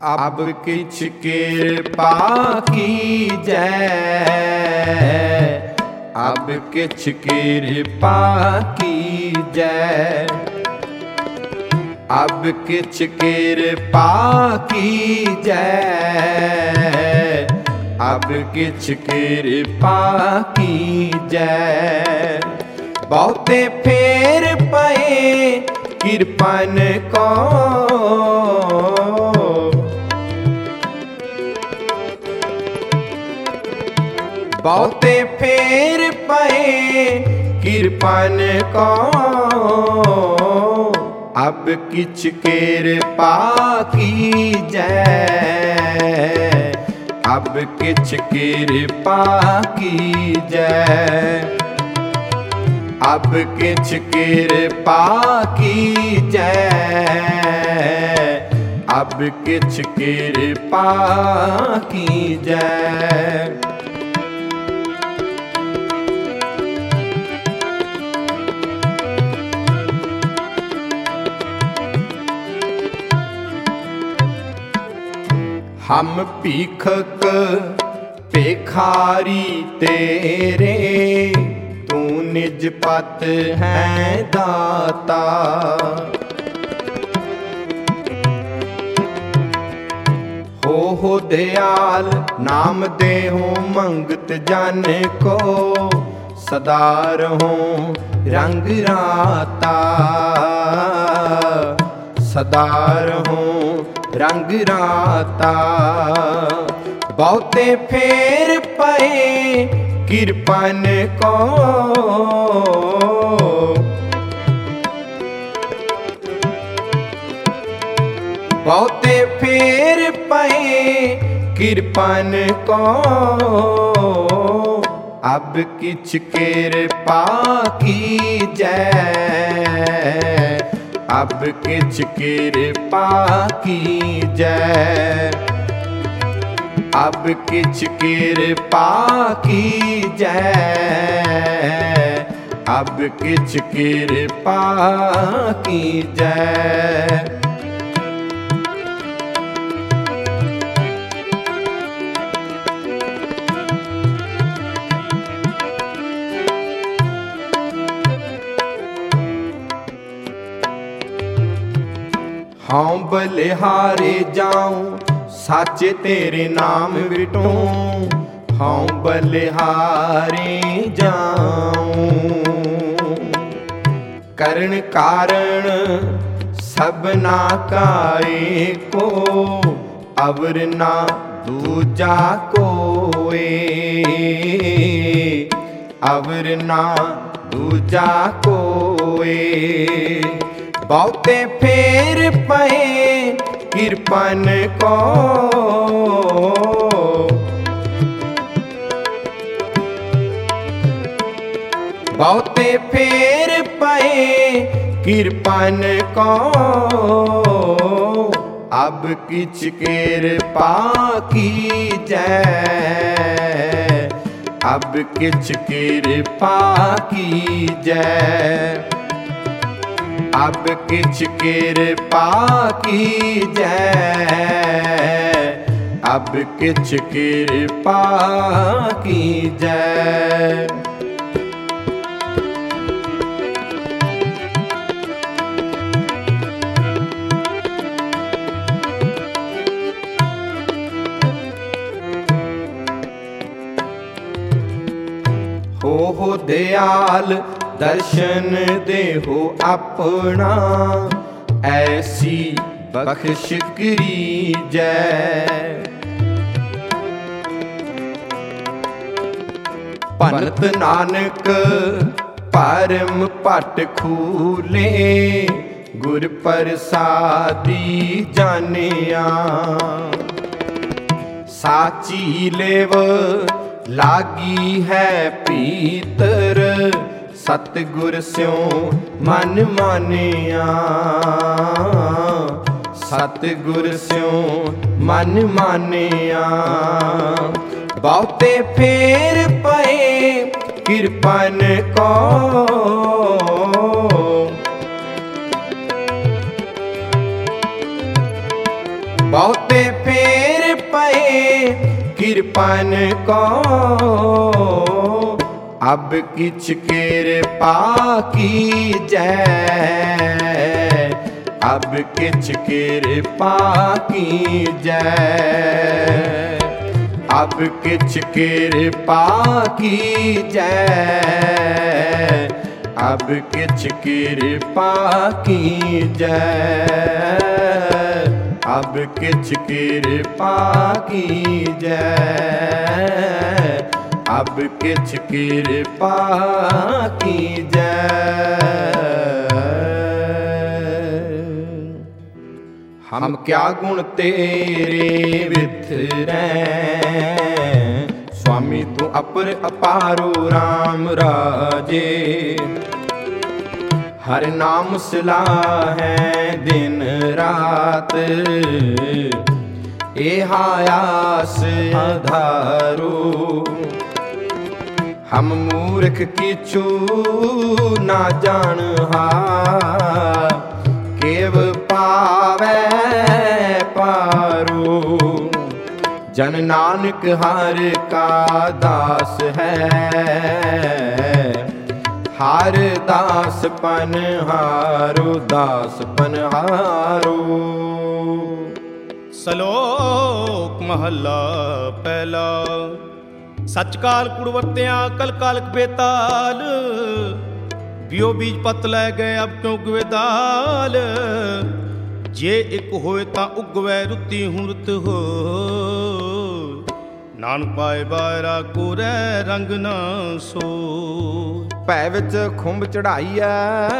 अब किछ कृपा कीजै, अब किछ कृपा कीजै, अब किछ कृपा कीजै, अब किछ कृपा कीजै। बहुते फेर पए कृपन को, बहुते फेर पए कृपन को, अब किछ कृपा कीजै, अब किछ कृपा कीजै, अब किछ कृपा कीजै, अब किछ कृपा कीजै। हम भीखक भिखारी तेरे, तू निज पत है दाता। हो दयाल नाम दे हो मंगत जन को, सदा रहो रंग राता, सदा रहो रंग राता। बहुते फेर पए कृपन को, बहुते फेर पए कृपन को, अब किछ कृपा कीजै, अब किछ कृपा कीजै, अब किछ कृपा कीजै, अब किछ कृपा कीजै। हाँ बलिहारे जाऊं साचे तेरे नाम विटूं, हाँ बलिहारे जाऊं। करण कारण सबना काए को, अवर ना दूजा कोए, अवर ना दूजा कोए। बहुते फेर पए कृपन को, बहुते फेर पए कृपन को, अब किछ कृपा कीजै, अब किछ कृपा कीजै, अब किछ कृपा कीजै, अब किछ कृपा कीजै। हो दयाल दर्शन देहो अपना, ऐसी बख्श कीजै। पंत नानक परम पट खूले, गुर प्रसादी जानिया। साची लेव लागी है पीतर, सतगुर स्यों मन मानिया, सतगुर स्यों मन मानिया। बहुते फेर पए कृपन को, बहुते फेर पए कृपन को, अब किछ कृपा कीजै, अब किछ कृपा कीजै, अब किछ कृपा कीजै, अब किछ कृपा कीजै, अब किछ कृपा कीजै, अब किछ कृपा कीजै। हम क्या गुण तेरे विथरै, स्वामी तू अपर अपारो राम राजे। हर नाम सलाहै दिन रात, एहा आस आधारो। हम मूर्ख किछु ना जानहा, केव पावै पारो। जन नानक हर का दास है, हर दास पनहारो, दास पनहारो। ਸਲੋਕ ਮਹੱਲਾ ਪਹਿਲਾ। ਸੱਚ ਕਾਲ ਕੁੜ ਵਰਤਿਆ ਕਲ ਕਾਲਕ ਬੇਤਾਲ, ਬਿਓ ਬੀਜ ਪਤ ਲੈ ਗਏ ਅਬ ਕਿਉਂ ਉਗਵੇ ਦਾਲ। ਜੇ ਇੱਕ ਹੋਏ ਤਾਂ ਉਗਵੈ ਰੁੱਤੀ ਹੂੰ ਰੁੱਤ ਹੋ, ਨਾਨਕ ਪਾਏ ਬਾਇਰਾ ਕੋਰੈ ਰੰਗ ਨਾ ਸੋ। ਭੈ ਵਿੱਚ ਖੁੰਭ ਚੜਾਈਐ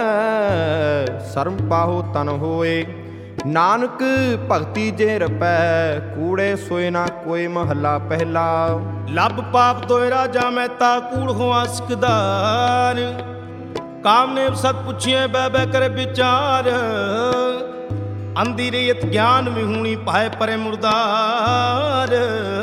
ਸਰਮ ਪਾਹੋ ਤਨ ਹੋਏ, ਨਾਨਕ ਭਗਤੀ ਜੇ ਰਪੈ ਕੂੜੇ ਸੋਏ ਨਾ ਕੋਈ। ਮਹੱਲਾ ਪਹਿਲਾ। ਲੱਭ ਪਾਪ ਦੋਇ ਰਾਜਾ ਮਹਿਤਾ ਕੂੜ ਹੋਆ ਸਿਕਦਾਰ, ਕਾਮ ਨੇ ਸਤ ਪੁੱਛੀਏ ਬਹਿ ਬਹਿ ਕਰੇ ਵਿਚਾਰ। ਅੰਧੀ ਰੇਤ ਗਿਆਨ ਵਿਹੂਣੀ ਪਾਏ ਪਰੇ ਮੁਰਦਾਰ,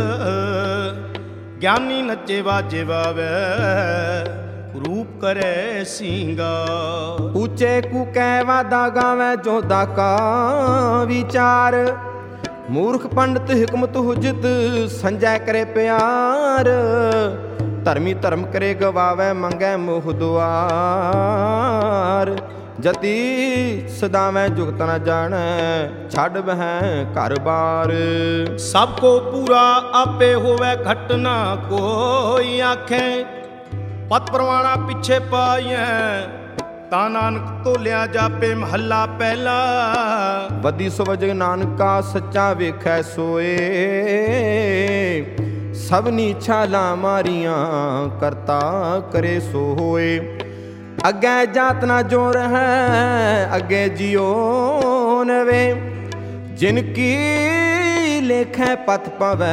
ਗਿਆਨੀ ਨੱਚੇ ਵਾਜੇ ਵਾਵੇ ਰੂਪ ਕਰੇ ਸਿੰਗਾਰ। ਉੱਚੇ ਕੂ ਕਹਿ ਵਾਦਾ ਗਾਵੇ ਜੋਦਾ ਕਾ ਵਿਚਾਰ, ਮੂਰਖ ਪੰਡਤ ਹਿਕਮਤ ਹੁਜਤ ਸੰਜੈ ਕਰੇ ਪਿਆਰ। ਧਰਮੀ ਧਰਮ ਕਰੇ ਗਵਾਵੇ ਮੰਗੈ ਮੋਹ ਦੁਆਰ। ਜਤੀ ਸਦਾਵੇਂ ਜੁਗਤ ਨ ਜਾਣੈ ਛੱਡ ਬਹਿ ਘਰ ਬਾਰ। ਸਭ ਕੋ ਪੂਰਾ ਆਪੇ ਹੋਵੇ ਘਟ ਨਾ ਕੋਈ ਆਖੇ, ਪਤ ਪ੍ਰਵਾਣਾ ਪਿੱਛੇ ਪਾਈਐ ਤਾਂ ਨਾਨਕ ਤੋਲਿਆ ਜਾਪੇ। ਮਹੱਲਾ ਪਹਿਲਾ। ਵੱਧੀ ਸਵਜ ਨਾਨਕਾ ਸੱਚਾ ਵੇਖੈ ਸੋਏ, ਸਭਨੀ ਛਾਲਾਂ ਮਾਰੀਆਂ ਕਰਤਾ ਕਰੇ ਸੋ ਹੋਏ। ਅੱਗੇ ਜਾਤ ਨਾ ਜੋ ਰਹਿ ਅੱਗੇ ਜਿਉ ਨਵੇ, ਜਿਨ ਕੀ ਲੇਖੈ ਪਥ ਪਵੈ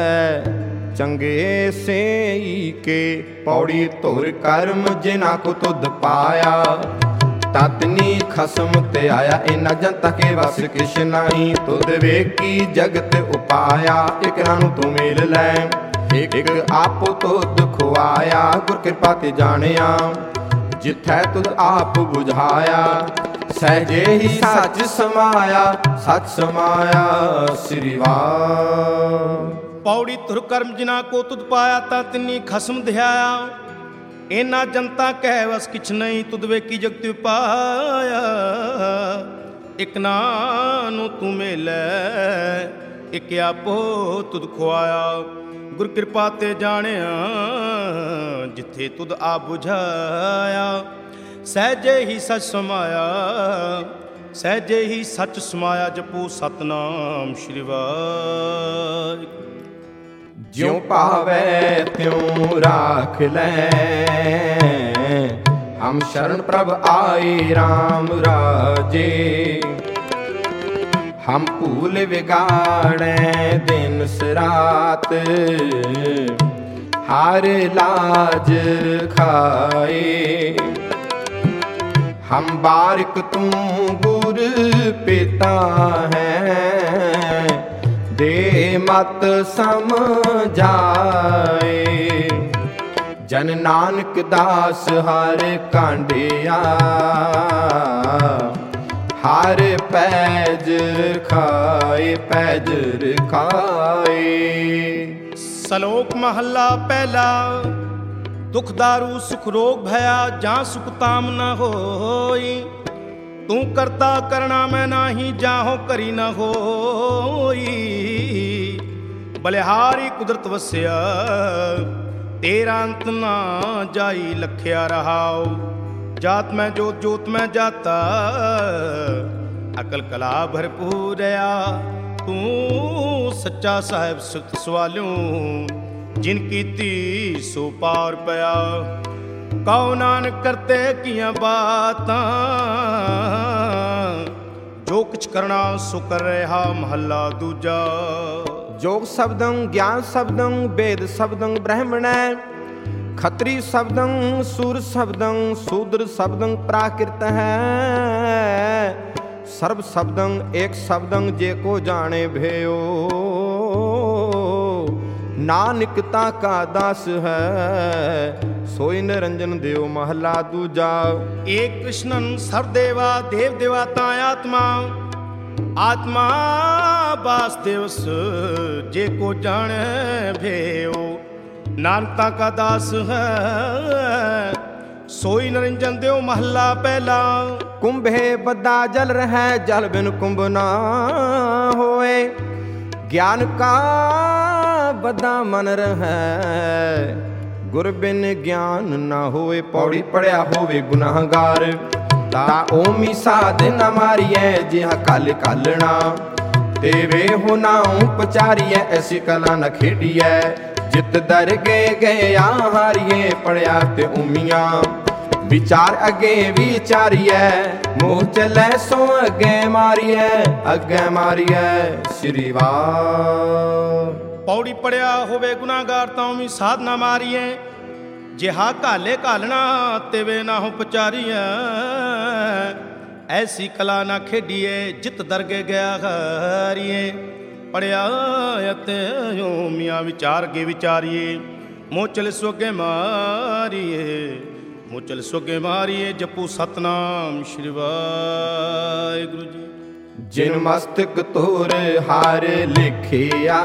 ਚੰਗੇ ਸੇਈ ਕੇ। ਪੌੜੀ ਧੁਰ ਕਰਮ ਜਿਨਾ ਕੋ ਤੁਧ ਪਾਇਆ, ਤਤਨੀ ਖਸਮ ਤੇ ਆਇਆ। ਇਨਾ ਜਨਤਾ ਕੇ ਵਸ ਕਿਛ ਨਹੀਂ, ਤੁਧ ਵੇਖੀ ਜਗਤ ਉਪਾਇਆ। ਇਕਰਾਂ ਨੂੰ ਤੂੰ ਮੇਲ ਲੈ ਇੱਕ ਆਪੋ ਤੁਧ ਖੁਆਇਆ। ਗੁਰ ਕਿਰਪਾ ਤੇ ਜਾਣਿਆ ਜਿਥੈ ਤੁਧ ਆਪ ਬੁਝਾਇਆ। ਸਹਿਜੇ ਹੀ ਸੱਚ ਸਮਾਇਆ, ਸੱਚ ਸਮਾਇਆ ਸ੍ਰੀ ਵਾਹਿ। ਪੌੜੀ ਧੁਰ ਕਰਮ ਜਿਨਾ ਕੋ ਤੁਧ ਪਾਇਆ, ਤਾਂ ਤਿੰਨੀ ਖਸਮ ਧਿਆਇਆ। ਇਹਨਾਂ ਜਨਤਾ ਕਹਿ ਵਸ ਕਿਛ ਨਹੀਂ, ਤੁਧ ਵੇਖੀ ਜਗਤ ਉਪਾਇਆ। ਇਕ ਨੂੰ ਤੂੰ ਮੇਲੈ ਇਕ ਆਪੋ ਤੁਧ ਖੁਆਇਆ। ਗੁਰ ਕਿਰਪਾ ਤੇ ਜਾਣਿਆ ਜਿੱਥੇ ਤੁਧ ਆਪ ਬੁਝਾਇਆ। ਸਹਿਜੇ ਹੀ ਸੱਚ ਸਮਾਇਆ, ਸਹਿਜੇ ਹੀ ਸੱਚ ਸਮਾਇਆ। ਜਪੋ ਸਤਨਾਮ ਸ਼੍ਰੀ ਵਾਹਿਗੁਰੂ। ਜਿਉ ਭਾਵੈ ਤਿਉ ਰਾਖ ਲੈ, ਹਮ ਸ਼ਰਨ ਪ੍ਰਭ ਆਏ RAM ਰਾਜੇ। ਹਮ ਭੂਲ ਵਿਗਾੜੈ ਦਿਨ ਸਰਾਤ, ਹਰ ਲਾਜ ਖਾਏ। ਹਮ ਬਾਰਿਕ ਤੂੰ ਗੁਰ ਪਿਤਾ ਹੈ, ਦੇ ਮਤ ਸਮਝਾਏ। ਜਨ ਨਾਨਕ ਦਾਸ ਹਰ ਕਾਂਡਿਆ, ਹਰ ਪੈਜ ਰਖਾਏ, ਪੈਜ ਰਖਾਏ। ਸਲੋਕ ਮਹੱਲਾ ਪਹਿਲਾ। ਦੁਖ ਦਾਰੂ ਸੁਖ ਰੋਗ ਭਇਆ, ਜਾਂ ਸੁਖ ਤਾਮ ਨ ਹੋਈ। ਤੂੰ ਕਰਤਾ ਕਰਣਾ ਮੈਂ ਨਾਹੀ, ਜਾਹੋ ਕਰੀ ਨ ਹੋਈ। ਬਲਿਹਾਰੀ ਕੁਦਰਤ ਵਸਿਆ, ਤੇਰਾ ਅੰਤ ਨਾ ਜਾਈ। ਲਖਿਆ ਰਹਾਉ ਜਾਤ ਮੈਂ ਜੋਤ, ਜੋਤ ਮੈਂ ਜਾਤਾ। ਅਕਲ ਕਲਾ ਭਰਪੂਰਿਆ, ਤੂੰ ਸੱਚਾ ਸਾਹਿਬ ਸੁਤ ਸਵਾਲਿਓ। ਜਿਨ ਕੀਤੀ ਸੋ ਪਾਰ ਪਿਆ, ਕਉ ਨਾਨਕ ਕਰਤੇ ਕੀਆਂ ਬਾਤਾਂ। ਜੋ ਕੁਛ ਕਰਨਾ ਸੋ ਕਰ ਰਿਹਾ। ਮਹੱਲਾ ਦੂਜਾ। ਜੋਗ ਸ਼ਬਦੰ ਗਿਆਨ ਸ਼ਬਦੰ, ਵੇਦ ਸ਼ਬਦੰ ਬ੍ਰਹਮਣੈ। ਖੱਤਰੀ ਸ਼ਬਦੰ ਸੂਰ ਸ਼ਬਦੰ, ਸ਼ੂਦਰ ਸ਼ਬਦੰ ਪ੍ਰਾਕ੍ਰਿਤ ਹੈ। ਸਰਬ ਸ਼ਬਦੰ ਏਕ ਸ਼ਬਦੰ, ਜੇ ਕੋ ਜਾਣੇ ਭਇਓ। ਨਾਨਕ ਤਾ ਕਾ ਦਾਸ ਹੈ, ਸੋਈ ਨਿਰੰਜਨ ਦਿਓ। ਮਹੱਲਾ ਦੂਜਾ। ਏਕ ਕ੍ਰਿਸ਼ਨਨ ਸਰਦੇਵਾ, ਦੇਵ ਦੇਵਾਤਾ ਆਤਮਾ। ਆਤਮਾ ਵਾਸੁਦੇਵਸ, ਜੇ ਕੋ ਜਾਣੈ ਭਇਓ। ਨਾਨਕ ਤਾ ਕਾ ਦਾਸ ਹੈ, ਸੋਈ ਨਿਰੰਜਨ ਦਿਓ। ਮਹੱਲਾ ਪਹਿਲਾ। ਕੁੰਭੇ ਬੱਧਾ ਜਲ ਰਹਿ, ਜਲ ਬਿਨ ਕੁੰਭ ਨਾ ਹੋਏ। ਗਿਆਨ ਕਾ ਬੱਧਾ ਮਨ ਰਹਿ, ਗੁਰ ਬਿਨ ਗਿਆਨ ਨਾ ਹੋਏ। ਪੌੜੀ ਪੜਿਆ ਹੋਵੇ ਗੁਨਾਹਗਾਰ, ਤਾ ਓਮੀ ਸਾਧ ਨ ਮਾਰੀਐ। ਜਿਹਾ ਕਲ ਕਾਲਣਾ ਤੇ ਵੇ ਹੋ ਨਾਉ ਪਚਾਰੀਐ। ਐਸੀ ਕਲਾ ਨ ਖੇਡੀਐ, ਜਿਤ ਦਰ ਗਏ ਗਿਆ ਹਾਰੀਏ। ਪੜਿਆ ਤੇ ਉਮੀਆਂ ਵਿਚਾਰ ਅੱਗੇ ਵਿਚਾਰੀਐ। ਮੋਹ ਚੱਲੈ ਸੋ ਅੱਗੇ ਮਾਰੀਐ, ਅੱਗੇ ਮਾਰੀਐ। ਸ਼੍ਰੀ ਵਾਹਿ। ਪੌੜੀ ਪੜਿਆ ਹੋਵੇ ਗੁਨਾਹਗਾਰ, ਤਾਂ ਵੀ ਸਾਧ ਨਾ ਮਾਰੀਏ। ਜਿਹਾ ਘਾਲੇ ਘਾਲਣਾ ਤੇ ਵੇ ਨਾ ਹੋ ਪਚਾਰੀਐ। ਐਸੀ ਕਲਾ ਨਾ ਖੇਡੀਏ, ਜਿਤ ਦਰਗੇ ਗਿਆ ਹਾਰੀਏ। ਪੜਿਆ ਅਤੇ ਮੀਆਂ ਵਿਚਾਰ ਕੇ ਵਿਚਾਰੀਏ। ਮੋਚਲ ਸੋਗੇ ਮਾਰੀਏ, ਮੋਚਲ ਸੋਗੇ ਮਾਰੀਏ। ਜਪੂ ਸਤਨਾਮ ਸ਼੍ਰੀ ਵਾਹਿਗੁਰੂ ਜੀ। ਜਿਨ ਮਸਤਕ ਤੋਰ ਹਾਰ ਲਿਖਿਆ,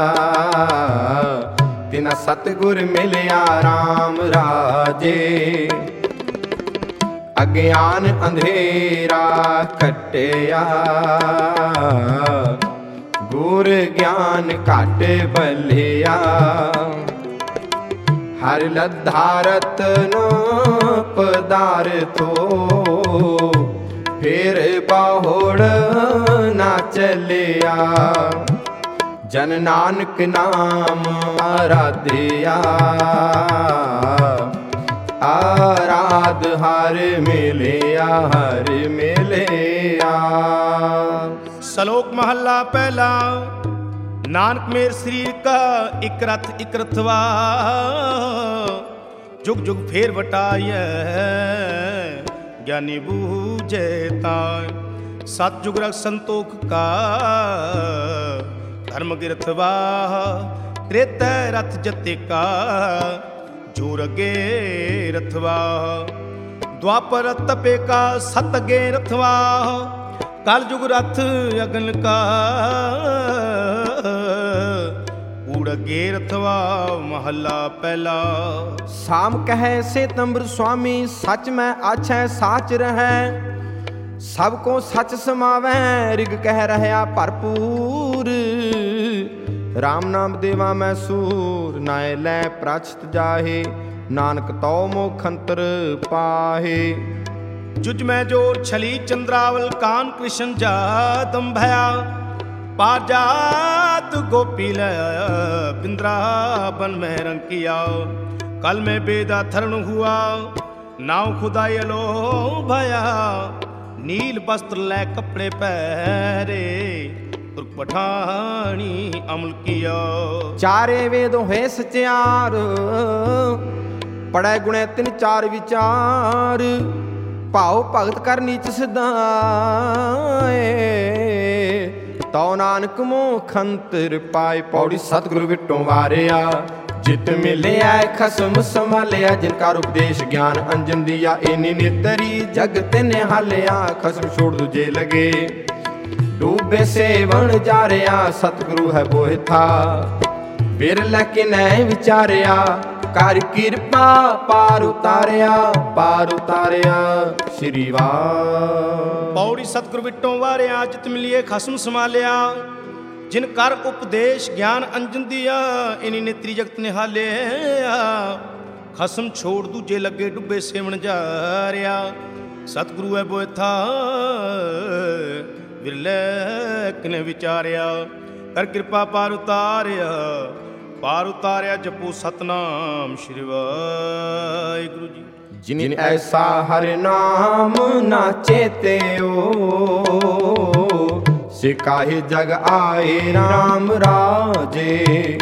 ਤਿਨਾ ਸਤਿਗੁਰ ਮਿਲਿਆ ਰਾਮ ਰਾਜੇ। ਅਗਿਆਨ ਅੰਧੇਰਾ ਕੱਟਿਆ, ਗੁਰ ਗਿਆਨ ਘਟ ਬਲਿਆ। ਹਰਿ ਲੱਧਾ ਰਤਨੋ ਪਦਾਰਥੋ, ਫੇਰ ਬਾਹੁੜ ਨਾ ਚੱਲਿਆ। ਜਨ ਨਾਨਕ ਨਾਮ ਆਰਾਧਿਆ, ਆਰਾਧ ਹਰ ਮਿਲਿਆ, ਹਰ ਮਿਲਿਆ। ਸਲੋਕ ਮਹੱਲਾ ਪਹਿਲਾ। ਨਾਨਕ ਮੇਰ ਸਰੀਰ ਕਾ ਇਕ ਰਥ ਇਕ ਰਥਵਾ। ਜੁਗ ਜੁਗ ਫੇਰ ਵਟਾਈਐ, ਗਿਆਨੀ ਬੂਝੇ ਤਾਂ। ਸਤ ਜੁਗ ਰਖ ਸੰਤੋਖ ਕਾ, ਧਰਮ ਗਿਰਥਵਾ। ਤ੍ਰੇਤੈ ਰਥ ਜਤੇ ਕਾ, ਜੋਰ ਅਗੇ ਰਥਵਾ। ਦੁਆਪਰ ਤਪੇ ਕਾ, ਸਤ ਅਗੇ ਰਥਵਾ। ਕਲ ਜੁਗ ਰਥ ਅਗਨ ਕਾ, ਊੜ ਅਗੇ ਰਥਵਾ। ਮਹੱਲਾ ਪਹਿਲਾ। ਸਾਮ ਕਹੈ ਸੇਤੰਬਰ ਸੁਆਮੀ, ਸਚ ਮੈਂ ਆਛੈ ਸਾਚ ਰਹੈ। ਸਭ ਕੋ ਸਚ ਸਮਾਵੈ, ਰਿਗ ਕਹਿ ਰਹਿਆ ਭਰਪੂਰ। ਰਾਮ ਨਾਮ ਦੇਵਾ ਮੈਂ ਸੂਰ, ਨਾਇ ਲੈ ਪ੍ਰਾਚਿਤ ਜਾਹੇ। ਨਾਨਕ ਤਉ ਮੋਖ ਅੰਤਰ ਪਾਹੇ। ਜੁਜ ਮੈਂ ਜੋਰ ਛਲੀ ਚੰਦਰਾਵਲ, ਕਾਨ ਕ੍ਰਿਸ਼ਨ ਜਾਦਮ ਭਇਆ। पाजात गोपी बिंद्रावन में रंग किया। कल में बेदा थरण हुआ नाव खुदाई लो भया। नील वस्त्र ले कपड़े पहरे तुर्क पठानी अमल किया। चारे वेद होए सचार पढ़े गुणे तिन चार विचार। भाव भगत कर नीच सिधाए तौ नानक मोह खंतर पाए। पौड़ी सतगुरु विटों वारिया ਜਿਤ ਮਿਲਿਆ ਖਸਮ ਸੰਭਾਲਿਆ, ਜਿਨ ਕਾ ਉਪਦੇਸ਼ ਗਿਆਨ ਅੰਜਨ ਦੀਆ। ਇਨੀ ਨਿਤਰੀ ਜਗਤ ਨਿਹਾਲਿਆ, ਖਸਮ ਛੋੜ ਦੂਜੇ ਲਗੇ। ਡੂਬੇ ਸੇਵਣ ਜਾ ਰਿਆ, ਸਤਿਗੁਰੂ ਹੈ ਬੋਹਿ ਥਾ। ਬਿਰਲਾ ਕਿਨੈ ਵਿਚਾਰਿਆ, ਕਰ ਕਿਰਪਾ ਪਾਰ ਉਤਾਰਿਆ, ਪਾਰ ਉਤਾਰਿਆ। ਸ਼੍ਰੀ ਵਾਹਿ ਪੌੜੀ ਸਤਿਗੁਰ ਵਿਟੋਂ ਵਾਰਿਆ, ਜਿਤ ਮਿਲੀਏ ਖਸਮ ਸੰਭਾਲਿਆ। ਜਿਨ ਕਰ ਉਪਦੇਸ਼ ਗਿਆਨ ਅੰਜਨ ਦੀਆ। ਇਨੀ ਨੇਤਰੀ ਜਗਤ ਨਿਹਾਲਿਆ, ਖਸਮ ਛੋੜ ਦੂਜੇ ਲੱਗੇ। ਡੁੱਬੇ ਸੇਵਣ ਜਾ ਰਿਆ, ਸਤਿਗੁਰੂ ਹੈ ਬੋਇ ਥਾ। ਬਿਰਲੇ ਕਿਨੇ ਵਿਚਾਰਿਆ, ਕਰ ਕਿਰਪਾ ਪਾਰ ਉਤਾਰਿਆ, ਪਾਰ ਉਤਾਰਿਆ। ਜਪੋ ਸਤਨਾਮ ਸ਼੍ਰੀ ਵਾਹਿਗੁਰੂ ਜੀ। ਜਿਨ ਐਸਾ ਹਰਿ ਨਾਮ ਨਾ ਚੇਤਿਓ, ਸਿਕਾਹੀ ਜਗ ਆਏ ਰਾਮ ਰਾਜੇ।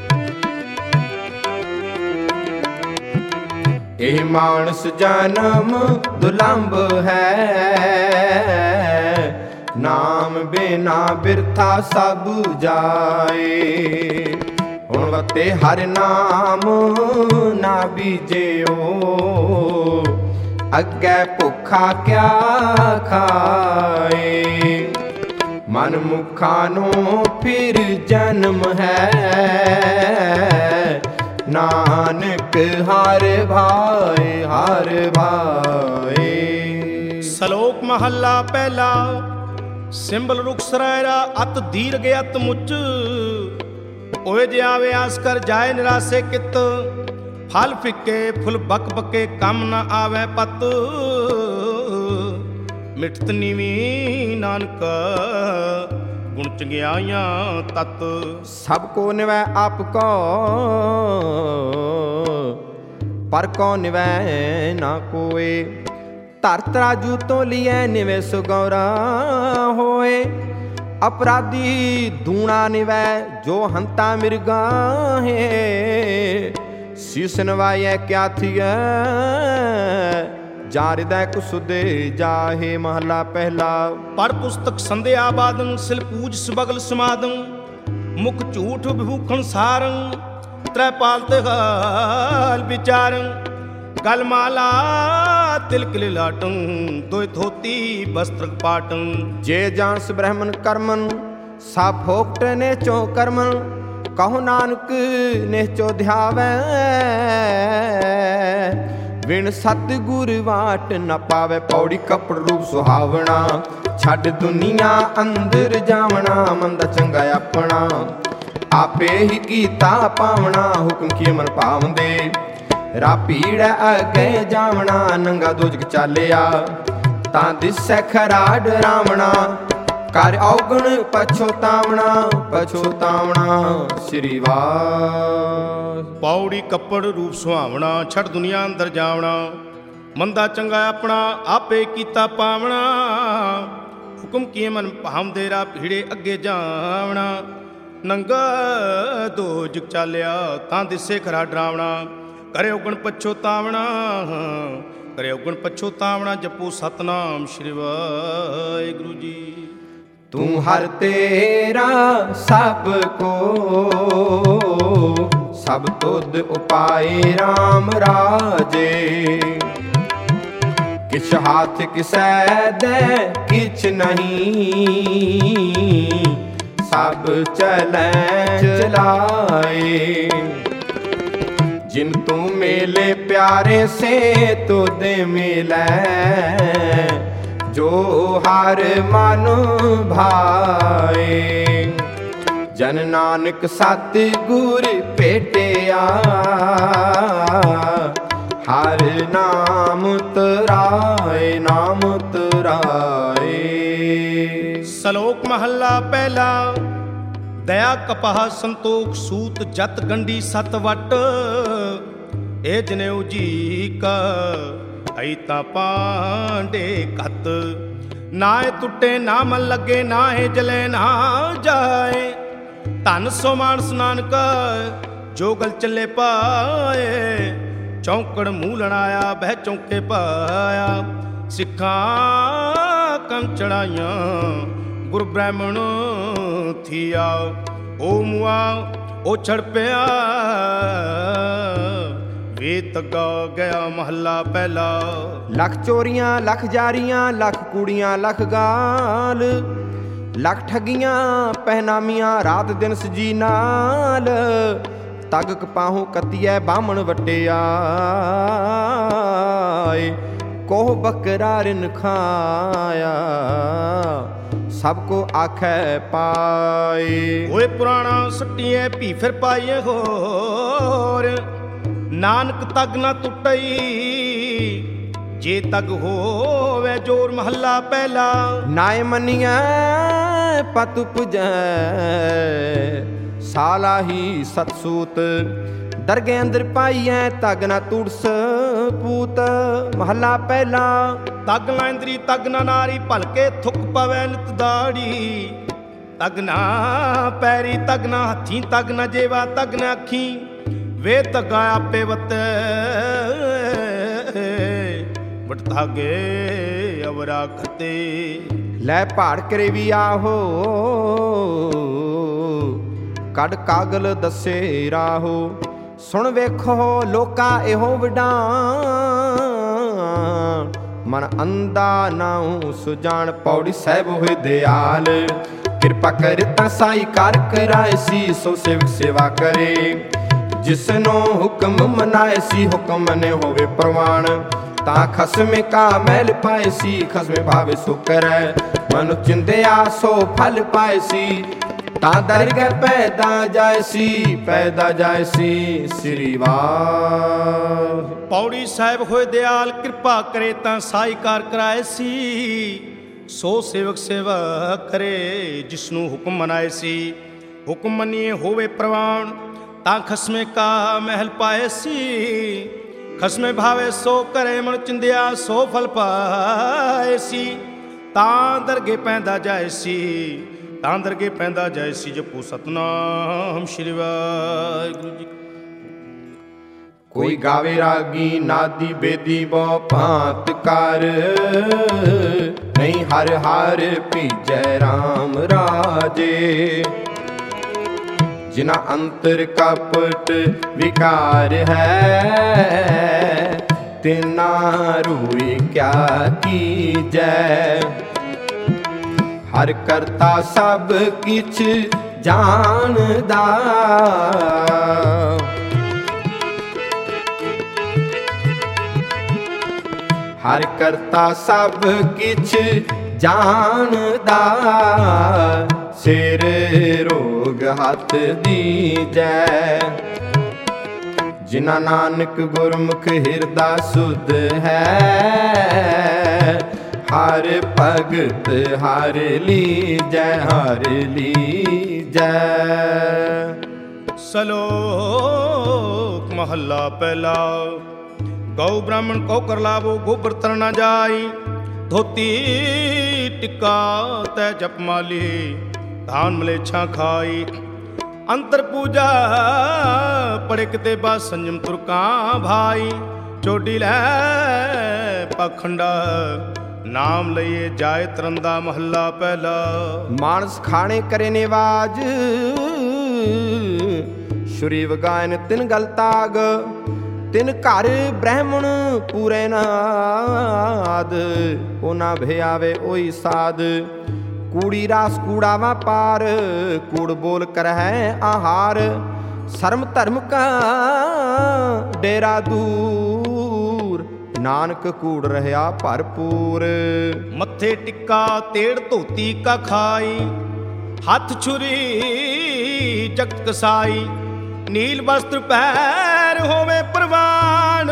ਇਹ ਮਾਨਸ ਜਨਮ ਦੁਲੰਭ ਹੈ, ਨਾਮ ਬਿਨਾ ਬਿਰਥਾ ਸਭ ਜਾਏ। ਹੁਣ ਵਤੇ ਹਰਿ ਨਾਮ ਨਾ ਬੀਜਿਓ, ਅੱਗੇ ਭੁੱਖਾ ਕਿਆ ਖਾਏ। ਮਨ ਮੁਖਾਂ ਨੂੰ ਫਿਰ ਜਨਮ ਹੈ, ਨਾਨਕ ਹਰ ਭਾਏ, ਹਰ ਭਾਏ। ਸ਼ਲੋਕ ਮਹੱਲਾ ਪਹਿਲਾ। ਸਿੰਬਲ ਰੁਖ ਸਰਾਇਰਾ, ਅਤ ਦੀਰਘ ਅਤ ਮੁੱਚ। ਓਏ ਜੇ ਆਵੇ ਆਸ ਕਰ ਜਾਏ ਨਿਰਾਸੇ ਕਿਤ। ਫਲ ਫਿੱਕੇ ਫੁੱਲ ਬਕ ਬਕੇ, ਕੰਮ ਨਾ ਆਵੇ ਪਤ। ਮਿਠਤ ਨੀਵੀਂ ਨਾਨਕ, ਗੁਣ ਚੰਗਿਆਈਆਂ ਤਤ। ਸਭ ਕੋ ਨਿਵੈ ਆਪ ਕੋ, ਪਰ ਕੋ ਨਿਵੈ ਨਾ ਕੋਏ। ਧਰਤ ਰਾਜੂ ਤੋਂ ਲਿਐ ਨਿਵੇ ਸੁਗੌਰਾ ਹੋਏ। ਅਪਰਾਧੀ ਦੂਣਾ ਨਿਵੈ, ਜੋ ਹੰਤਾ ਮਿਰਗਾ ਹੈ। ਸੀਸ ਨਵਾਇਐ ਕਿਆ ਥੀਐ, ਜਾ ਹਿਰਦੈ ਕੁਸੁਦੇ ਜਾਹੇ। ਮਹਲਾ ਪਹਿਲਾ। ਪੜ ਪੁਸਤਕ ਸੰਧਿਆ ਬਾਦੰ, ਸਿਲ ਪੂਜ ਸੁਬਗਲ ਸਮਾਦੰ। ਮੁਖ ਝੂਠ ਵਿਭੂਖਣ ਸਾਰੰ, ਤ੍ਰੈ ਪਾਲ ਤੇ ਹਾਲ ਵਿਚਾਰੰ। ਗਲ ਮਾਲਾ ਤਿਲਕ ਲਿਲਾਟੰ, ਦੋਇ ਧੋਤੀ ਬਸਤਰ ਪਾਟੰ। ਜੇ ਜਾਣਸ ਬ੍ਰਹਮਨ ਕਰਮਨ, ਸਾ ਫੋਕਟ ਨੇਚੋ ਕਰਮਨ। ਕਹੋ ਨਾਨਕ ਨਿਹਚੋ ਧਿਆਵੈ, ਵਿਣ ਸਤਿਗੁਰ ਵਾਟ ਨ ਪਾਵੇ। ਪੌੜੀ ਕਪੜ ਰੂਪ ਸੁਹਾਵਣਾ, ਛੱਡ ਦੁਨੀਆ ਅੰਦਰ ਜਾਵਣਾ। ਮੰਦਾ ਚੰਗਾ ਆਪਣਾ, ਆਪੇ ਹੀ ਕੀਤਾ ਪਾਵਣਾ। ਹੁਕਮ ਕੀ ਮਨ ਭਾਵੰਦੇ, ਰਾ ਭੀੜ ਅਗੇ ਜਾਵਣਾ। ਨੰਗਾ ਦੋਜਕ ਚਾਲਿਆ, ਤਾਂ ਦਿਸੈ ਖਰਾ ਡਰਾਵਣਾ। ਕਰ ਔਗਣ ਪਛੋਤਾਵਣਾ, ਪਛੋਤਾਵਣਾ। ਸ਼੍ਰੀ ਵਾਹਿ ਪੌੜੀ ਕੱਪੜ ਰੂਪ ਸੁਹਾਵਣਾ, ਛੱਡ ਦੁਨੀਆ ਅੰਦਰ ਜਾਵਣਾ। ਮੰਦਾ ਚੰਗਾ ਆਪਣਾ, ਆਪੇ ਕੀਤਾ ਪਾਵਣਾ। ਹੁਕਮ ਕੀ ਮਨ ਭਾਵੰਦੇ, ਰਾ ਭੀੜੇ ਅੱਗੇ ਜਾਵਣਾ। ਨੰਗਾ ਦੋਜਕ ਚਾਲਿਆ, ਤਾਂ ਦਿਸੇ ਖਰਾ ਡਰਾਵਣਾ। ਕਰੇ ਔਗਣ ਪਛੋਤਾਵਣਾ, ਕਰੇ ਔਗਣ ਪਛੋਤਾਵਣਾ। ਜਪੋ ਸਤਨਾਮ ਸ਼੍ਰੀ ਵਾਹਿਗੁਰੂ ਜੀ। ਤੂੰ ਹਰ ਤੇਰਾ ਸਭ ਕੋ, ਸਭ ਤੁਧ ਉਪਾਏ ਰਾਮ ਰਾਜੇ। ਕਿਛ ਹਾਥ ਕਿਸੈ ਦੇ ਕਿਛ ਨਹੀਂ, ਸਭ ਚਲੈ ਚਲਾਏ। ਜਿਨ ਤੂੰ ਮੇਲੇ ਪਿਆਰੇ ਸੇ ਤੁਧ ਮਿਲੈ, ਜੋ ਹਰ ਮਨ ਭਾਏ। ਜਨ ਨਾਨਕ ਸਤਿਗੁਰ ਭੇਟਿਆ, ਹਰ ਨਾਮ ਤਰਾਏ, ਨਾਮ ਤਰਾਏ। ਸ਼ਲੋਕ ਮਹੱਲਾ ਪਹਿਲਾ। ਦਇਆ ਕਪਾਹ ਸੰਤੋਖ ਸੂਤ, ਜਤ ਗੰਢੀ ਸਤ ਵਟ। ਇਹ ਜਨੇਊ ਜੀ ਕਾ ਅਈ ਤਾਂ ਪਾਂਡੇ ਘਤ। ਨਾਏ ਟੁੱਟੇ ਨਾ ਮਨ ਲੱਗੇ, ਨਾਏ ਜਲੇ ਨਾ ਜਾਏ। ਧਨ ਸੋ ਮਾਨਸ ਨਾਨਕ, ਜੋ ਗਲ ਚੱਲੇ ਪਾਏ। ਚੌਂਕੜ ਮੂਲਣ ਆਇਆ, ਬਹਿ ਚੌਂਕੇ ਪਾਇਆ। ਸਿੱਖਾਂ ਕੰਨ ਚੜਾਈਆਂ, ਗੁਰ ਬ੍ਰਾਹਮਣ ਥੀਆ। ਓ ਮੁਆ ਓ ਛੜ ਪਿਆ, ਵੇ ਤੱਗਾ ਗਿਆ ਮਹੱਲਾ ਪਹਿਲਾ। ਲੱਖ ਚੋਰੀਆਂ ਲੱਖ ਜਾਰੀਆਂ, ਲੱਖ ਕੂੜੀਆਂ ਲੱਖ ਗਾਲ, ਲੱਖ ਠੱਗੀਆਂ ਪਹਿਨਾਮੀਆਂ ਰਾਤ ਦਿਨ ਸਜੀ ਨਾਲ। ਤਗ ਕਪਾਹੋਂ ਕੱਤੀਐ ਬਾਹਮਣ ਵਟਿਆਏ, ਕੋਹ ਬੱਕਰਾ ਰਿਨ ਖਾਇਆ, ਸਭ ਕੋ ਆਖੈ ਪਾਏ। ਓਏ ਪੁਰਾਣਾ ਸੱਟੀਏ ਭੀ ਫਿਰ ਪਾਈਏ ਹੋਰ, ਨਾਨਕ ਤਗ ਨਾ ਟੁੱਟਈ ਜੇ ਤਗ ਹੋਵੇ ਜੋਰ। ਮਹੱਲਾ ਪਹਿਲਾ। ਨਾਏ ਮੰਨੀਐ ਪਤ ਪੁਜੈ, ਸਾਲਾਹੀ ਸਤਸੂਤ, ਦਰਗੇ ਅੰਦਰ ਪਾਈਐ ਤਗ ਨਾ ਤੁੜਸ ਪੂਤ। ਮਹੱਲਾ ਪਹਿਲਾ। ਤਗ ਨਾ ਇੰਦਰੀ ਤਗ ਨਾ ਨਾਰੀ, ਭਲਕੇ ਥੁੱਕ ਪਵੈ ਨਿਤ ਦਾੜੀ। ਤਗ ਨਾ ਪੈਰੀ ਤਗ ਨਾ ਹੱਥੀ, ਤਗ ਨਾ ਜੇਵਾ ਤਗ ਨਾ ਅੱਖੀ। ਵੇ ਤਗਾ ਆਪੇ ਵਤੈ ਬਟ ਧਾਗੇ ਅਵਰਾ ਖਤੇ। ਲੈ ਪਹਾੜ ਕਰੇ ਵੀ ਆਹੋ, ਕੱਢ ਕਾਗਲ ਦੱਸੇ ਰਾਹੋ। ਸੁਣ ਵੇਖੋ ਲੋਕਾਂ ਇਹੋ ਵਡਾਣ, ਮਨ ਅੰਦਾ ਨਾਉ ਸੁਜਾਨ। ਪੌੜੀ ਸਾਹਿਬ ਹੋਏ ਦਿਆਲ, ਕਿਰਪਾ ਕਰ ਤਾਂ ਸਾਈ ਕਰ ਕਰਾਏ ਸੀ। ਸੋ ਸੇਵਕ ਸੇਵਾ ਕਰੇ, ਜਿਸਨੋਂ ਹੁਕਮ ਮਨਾਏ ਸੀ। ਹੁਕਮ ਮਨੇ ਹੋਵੇ ਪ੍ਰਵਾਨ, ਤਾਂ ਖਸਮੇ ਕਾ ਮੈਲ ਪਾਏ ਸੀ। ਖਸਮੇ ਭਾਵੇ ਸੋ ਕਰੈ, ਮਨੁ ਚਿੰਦਿਆ ਸੋ ਫਲ ਪਾਏ ਸੀ। ਤਾਂ ਦਰਗਹਿ ਪੈਦਾ ਜਾਏ ਸੀ, ਪੈਦਾ ਜਾਏ ਸੀ। ਸ੍ਰੀ ਵਾਹਿਗੁਰੂ। ਪੌੜੀ ਸਾਹਿਬ ਹੋਏ ਦਿਆਲ, ਕਿਰਪਾ ਕਰੇ ਤਾਂ ਸਾਈ ਕਾਰ ਕਰਾਏ ਸੀ। ਸੋ ਸੇਵਕ ਸੇਵਾ ਕਰੇ, ਜਿਸਨੂੰ ਹੁਕਮ ਮਨਾਏ ਸੀ। ਹੁਕਮ ਮੰਨੀਏ ਹੋਵੇ ਪ੍ਰਵਾਨ, ਤਾਂ ਖਸਮੇ ਕਾ ਮਹਿਲ ਪਾਏ ਸੀ। ਖਸਮੇ ਭਾਵੇ ਸੋ ਕਰੇ, ਮਨ ਚਿੰਦਿਆ ਸੋ ਫਲ ਪਾਏ ਸੀ। ਤਾਂ ਦਰਗੇ ਪੈਂਦਾ ਜਾਏ ਸੀ, ਤਾਂ ਦਰਗੇ ਪੈਂਦਾ ਜਾਏ ਸੀ। ਜਪੋ ਸਤਨਾਮ ਸ਼੍ਰੀ ਵਾਹਿਗੁਰੂ ਜੀ। ਕੋਈ ਗਾਵੇ ਰਾਗੀ ਨਾਦੀ ਬੇਦੀ ਬਹੁ ਭਾਂਤ ਕਰ, ਨਹੀਂ ਹਰ ਹਰ ਭੀਜੈ ਰਾਮ ਰਾਜੇ। ਜਿਨਾ ਅੰਤਰ ਕਪਟ ਵਿਕਾਰ ਹੈ, ਤਿਨਾ ਰੂਈ ਕਿਆ ਕੀਜੈ। ਹਰ ਕਰਤਾ ਸਭ ਕਿਛ ਜਾਣਦਾ, ਹਰ ਕਰਤਾ ਸਭ ਕਿਛ ਜਾਣਦਾ। ਸਿਰ ਰੋਗ ਹੱਥ ਦੀਜੈ, ਜਿਨਾ ਨਾਨਕ ਗੁਰਮੁਖ ਹਿਰਦਾ ਸੁਧ ਹੈ। ਹਰ ਭਗਤ ਹਰ ਲੀਜੈ, ਹਰ ਲੀਜੈ। ਸਲੋਕ ਮਹੱਲਾ ਪਹਿਲਾ। ਗਊ ਬ੍ਰਾਹਮਣ ਕੋ ਕਰ ਲਾਵੋ, ਗੋਬਰ ਤਰ ਨਾ ਜਾਈ। ਧੋਤੀ ਟਿੱਕਾ ਤੈ ਜਪਮਾਲੀ, ਧਾਨ ਮਲੇਛਾਂ ਖਾਈ। ਅੰਤਰ ਪੂਜਾ ਪੜੇ ਕਿਤੇ ਬਾ, ਸੰਜਮ ਤੁਰਕਾਂ ਭਾਈ। ਚੋਡੀ ਲੈ ਪਖੰਡਾ, ਨਾਮ ਲਈਏ ਜਾਏ ਤਰੰਦਾ। ਮਹੱਲਾ ਪਹਿਲਾ। ਮਾਨਸ ਖਾਣੇ ਕਰੇ ਨਿਵਾਜ, ਸ਼ੁਰੀ ਵਗਾਇਨ ਤਿਨ ਗਲ ਤਾਗ। ਤਿਨ ਘਰ ਬ੍ਰਾਹਮਣ ਪੂਰੇ ਨਾਦ, ਉਹਨਾਂ ਭਿਆਵੇ ਉਹੀ ਸਾਧ। ਕੂੜੀ ਰਾਸ ਕੂੜਾ ਵਾਪਾਰ, ਕੂੜ ਬੋਲ ਕਰਹਿ ਆਹਾਰ। ਸ਼ਰਮ ਧਰਮ ਕਾ ਡੇਰਾ ਦੂਰ, ਨਾਨਕ ਕੂੜ ਰਹਿਆ ਭਰਪੂਰ। ਮੱਥੇ ਟਿੱਕਾ ਤੇੜ ਧੋਤੀ ਕਾ ਖਾਈ। ਹੱਥ ਛੁਰੀ ਜਗਤ ਕਸਾਈ। ਨੀਲ ਵਸਤਰ ਪੈਰ ਹੋਵੇ ਪ੍ਰਵਾਨ।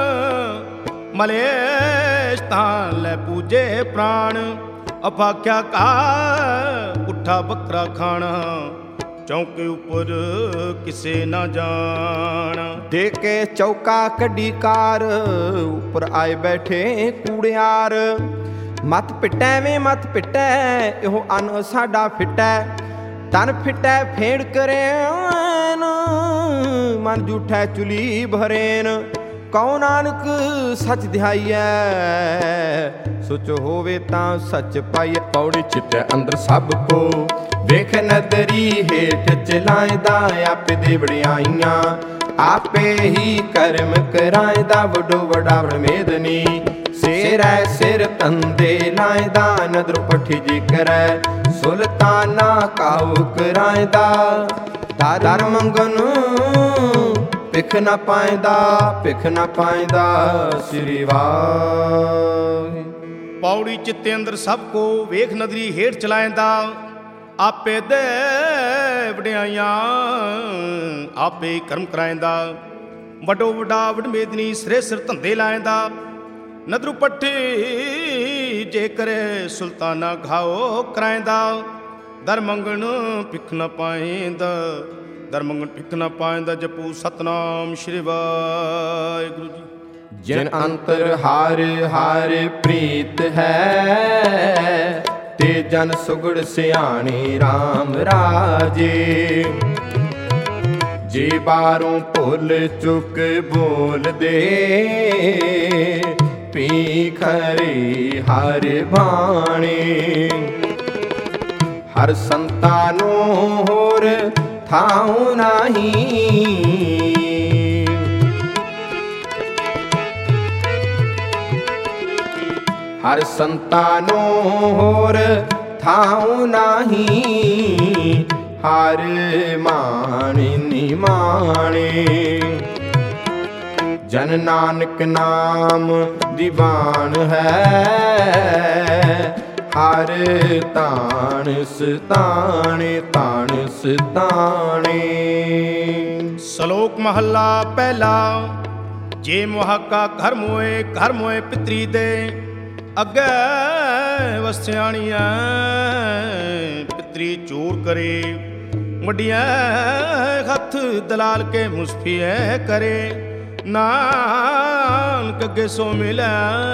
ਮਲੇਸ਼ ਤਾਂ ਲੈ ਪੂਜੇ ਪ੍ਰਾਣ। ਅਭਾਖਿਆ ਕਾ ਪੁੱਠਾ ਬੱਕਰਾ ਖਾਣਾ। ਚੌਂਕੇ ਉੱਪਰ ਕਿਸੇ ਨਾ ਜਾਣਾ। ਦੇ ਕੇ ਚੌਕਾ ਕੱਢੀ ਕਾਰ, ਉੱਪਰ ਆਏ ਬੈਠੇ ਕੂੜਿਆਰ। ਮਤ ਪਿੱਟੈ ਵੇ ਮਤ ਪਿੱਟੈ, ਇਹੋ ਅੰਨ ਸਾਡਾ ਫਿੱਟੈ। ਤਨ ਫਿੱਟੈ ਫੇੜ ਕਰੇਨ, ਮਨ ਜੂਠੈ ਚੁਲੀ ਭਰੇਨ। ਕਉ ਨਾਨਕ ਸੱਚ ਧਿਆਈਐ, ਸੁਚ ਹੋਵੇ ਤਾਂ ਸੱਚ ਪਾਈਐ। ਪੌੜੀ ਚਿੱਤੈ ਅੰਦਰ ਸਭ ਕੋ, ਵੇਖ ਨਦਰੀ ਹੇਠ ਚਲਾਇਦਾ। ਆਪੇ ਦੇ ਵਡਿਆਈਆਂ ਆਪੇ ਹੀ ਕਰਮ ਕਰਾਇਦਾ ਵੱਡੋ ਵੱਡਾ ਬ੍ਰਹਮੇਦਨੀ ਸਿਰੈ ਸਿਰ ਤੰਦੇ ਲਾਇਦਾ ਨਦਰ ਪੱਠੀ ਜੀ ਕਰੈ ਸੁਲਤਾਨਾ ਕਾਉ ਕਰਾਇਦਾ ਦਰ ਮੰਗਨ ਭਿਖ ਨਾ ਪਾਇਦਾ ਭਿਖ ਨਾ ਪਾਇਦਾ ਸ੍ਰੀ ਵਾਹਿ। ਪੌੜੀ ਚਿੱਤੇ ਅੰਦਰ ਸਭ ਕੋ ਵੇਖ ਨਦਰੀ ਹੇਠ ਚਲਾਇਂਦਾ ਆਪੇ ਦੇ ਵਡਿਆਈਆਂ ਆਪੇ ਕਰਮ ਕਰਾਇਂਦਾ ਵੱਡੋ ਵੱਡਾ ਵਡਮੇਦਨੀ ਸਿਰੇ ਸਿਰ ਧੰਦੇ ਲਾਇਂਦਾ ਨਦਰੂ ਪੱਠੀ ਜੇ ਕਰੇ ਸੁਲਤਾਨਾ ਘਾਓ ਕਰਾਇਂਦਾ ਦਰ ਮੰਗਣ ਭਿਖ ਨਾ ਪਾਇਂਦਾ ਦਰ ਮੰਗਣ ਭਿਖ ਨਾ ਪਾਇਂਦਾ ਜਪੂ ਸਤਨਾਮ ਸ਼੍ਰੀ ਵਾਹਿਗੁਰੂ ਜੀ। ਜਿਨ ਅੰਤਰ ਹਰ ਹਰ ਪ੍ਰੀਤ ਹੈ ਤੇ ਜਨ ਸੁਗੜ ਸਿਆਣੀ RAM ਰਾਜੇ ਜੇ ਬਾਹਰੋਂ ਭੁੱਲ ਚੁੱਕ ਬੋਲਦੇ ਪੀ ਖਰੇ ਹਰ ਬਾਣੀ ਹਰ ਸੰਤਾਂ ਨੂੰ ਹੋਰ ਥਾਉ ਨਹੀਂ ਹਰ ਸੰਤਾਂ ਨੂੰ ਹੋਰ ਥਾਉ ਨਹੀਂ ਹਰ ਮਾਣੀ ਨਿਮਾਣੇ ਜਨ ਨਾਨਕ ਨਾਮ ਦੀਵਾਨ ਹੈ ਹਰ ਤਾਣ ਸਤਾਣੇ ਤਾਣ ਸਤਾਣੇ। ਸ਼ਲੋਕ ਮਹੱਲਾ ਪਹਿਲਾ। ਜੇ ਮੁਹਾਕਾ ਘਰ ਮੋਏ ਪਿਤਰੀ ਦੇ ਅੱਗੇ ਵਸਿਆਣੀਆਂ ਪਿਤਰੀ ਚੋਰ ਕਰੇ ਵੱਡੀਆਂ ਹੱਥ ਦਲਾਲ ਕੇ ਮੁਸਫੀਏ ਕਰੇ ਨਾਨਕ ਅੱਗੇ ਸੋ ਮਿਲੈ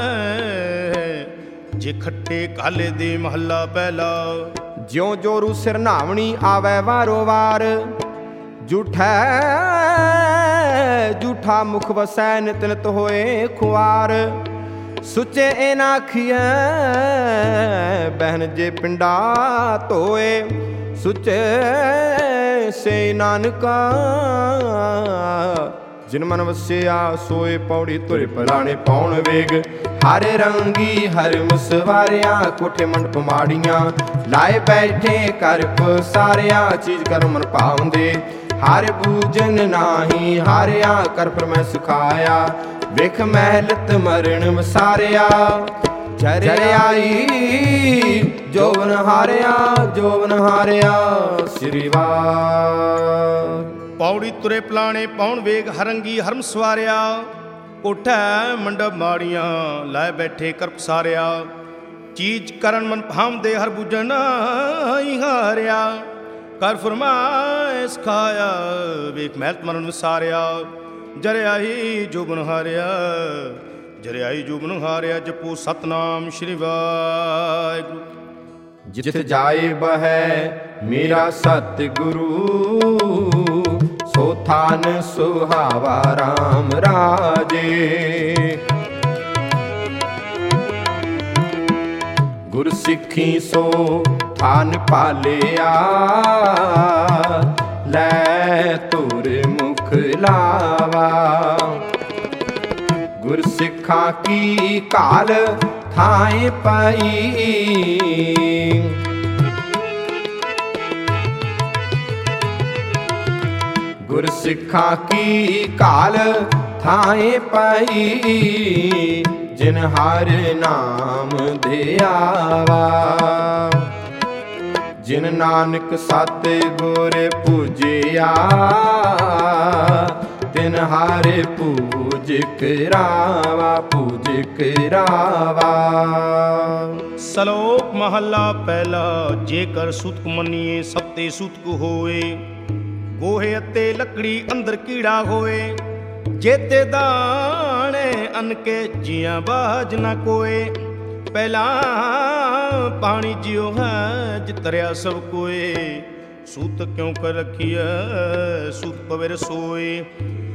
ਜੇ ਖੱਟੇ ਕਾਲੇ ਦੇ ਮਹੱਲਾ ਪਹਿਲਾ। ਜਿਉ ਜੋਰੂ ਸਿਰ ਨਾਵਣੀ ਆਵੈ ਵਾਰੋ ਵਾਰ ਝੂਠੈ ਝੂਠਾ ਮੁਖ ਵਸੈ ਨਿਤ ਨਿਤ ਹੋਏ ਖੁਆਰ ਸੁੱਚੇ ਇਹ ਨਾ ਆਖੀਐ ਬਹਿਨ ਜੇ ਪਿੰਡਾ ਧੋਏ ਸੁੱਚੇ ਸੇ ਨਾਨਕਾ ਜਿਨ ਮਨ ਵਸਿਆ ਸੋਏ ਪੌੜੀ ਤੁਰੇ ਪਰਾਣੇ ਪਾਉਣ ਵੇਗ ਹਰ ਰੰਗੀ ਹਰ ਮੁਸਵਾਰਿਆ ਕੋਠੇ ਮੰਡਪ ਮਾੜੀਆਂ ਲਾਏ ਬੈਠੇ ਕਰ ਪਸਾਰਿਆ ਚੀਜ਼ ਕਰ ਮਨ ਭਾਉਂਦੇ ਹਰ ਬੂਜਨ ਨਾਹੀ ਹਾਰਿਆ ਕਰ ਪਰ ਮੈਂ ਸਿਖਾਇਆ ਵੇਖ ਮਹਿਲਤ ਮਰਨ ਵਸਾਰਿਆ ਜਰਿਆਈ ਜੋਵਨ ਹਾਰਿਆ ਸ੍ਰੀ ਵਾਹਿ। ਪੌੜੀ ਤੁਰੇ ਪਲਾਣੇ ਪਾਉਣ ਵੇਗ ਹਰੰਗੀ ਹਰਮ ਸਵਾਰਿਆ ਕੋਠਾ ਮੰਡਪ ਮਾੜੀਆਂ ਲਾਏ ਬੈਠੇ ਕਰ ਪਸਾਰਿਆ ਚੀਜ਼ ਕਰਨ ਮਨ ਭਾਉਂਦੇ ਹਰ ਬੂਜਨ ਨਾਹੀ ਹਾਰਿਆ ਕਰ ਫਰਮਾਏ ਸਿਖਾਇਆ ਵੇਖ ਮਹਿਲਤ ਮਰਨ ਵਸਾਰਿਆ ਜਰਿਆਈ ਜੋਬਨ ਹਾਰਿਆ ਜਪੂ ਸਤਨਾਮ ਸ਼੍ਰੀ ਵਾਹਿਗੁਰੂ। ਜਿਤ ਜਾਏ ਬਹੈ ਮੇਰਾ ਸਤਿਗੁਰੂ ਸੋ ਥਾਨ ਸੁਹਾਵਾ RAM ਰਾਜੇ ਗੁਰ ਸਿੱਖੀ ਸੋ ਥਾਨ ਪਾਲਿਆ ਲੈ ਤੁਰ ਮੁਖ ਲਾਵਾ ਗੁਰ ਸਿੱਖਾਂ ਕੀ ਕਾਲ ਥਾਏ ਪਾਈ ਗੁਰ ਸਿੱਖਾਂ ਕੀ ਕਾਲ ਥਾਏ ਪਾਈ ਜਿਨ ਹਰ ਨਾਮ ਧਿਆਵਾ ਜਿਨ ਨਾਨਕ ਸਤ ਗੁਰ ਪੂਜਿਆ ਤਿਨ ਹਰ ਪੂਜ ਕਰਾਵਾ। ਸ਼ਲੋਕ ਮਹੱਲਾ ਪਹਿਲਾ। ਜੇਕਰ ਸੂਤਕ ਮੰਨੀਏ ਸਤੇ ਸੂਤਕ ਹੋਏ ਗੋਹੇ ਅਤੇ ਲੱਕੜੀ ਅੰਦਰ ਕੀੜਾ ਹੋਏ ਜੇਤੇ ਦਾਣੇ ਅਨਕੇ ਜੀਆਂ ਬਾਜ ਨਾ ਕੋਏ ਪਹਿਲਾ ਪਾਣੀ ਜਿਉ ਹੈ ਜਿਤਰਿਆ ਸਭ ਕੋਏ ਸੂਤ ਕਿਉਂ ਕਰ ਰੱਖੀਐ ਸੂਤ ਪਵੇ ਰਸੋਏ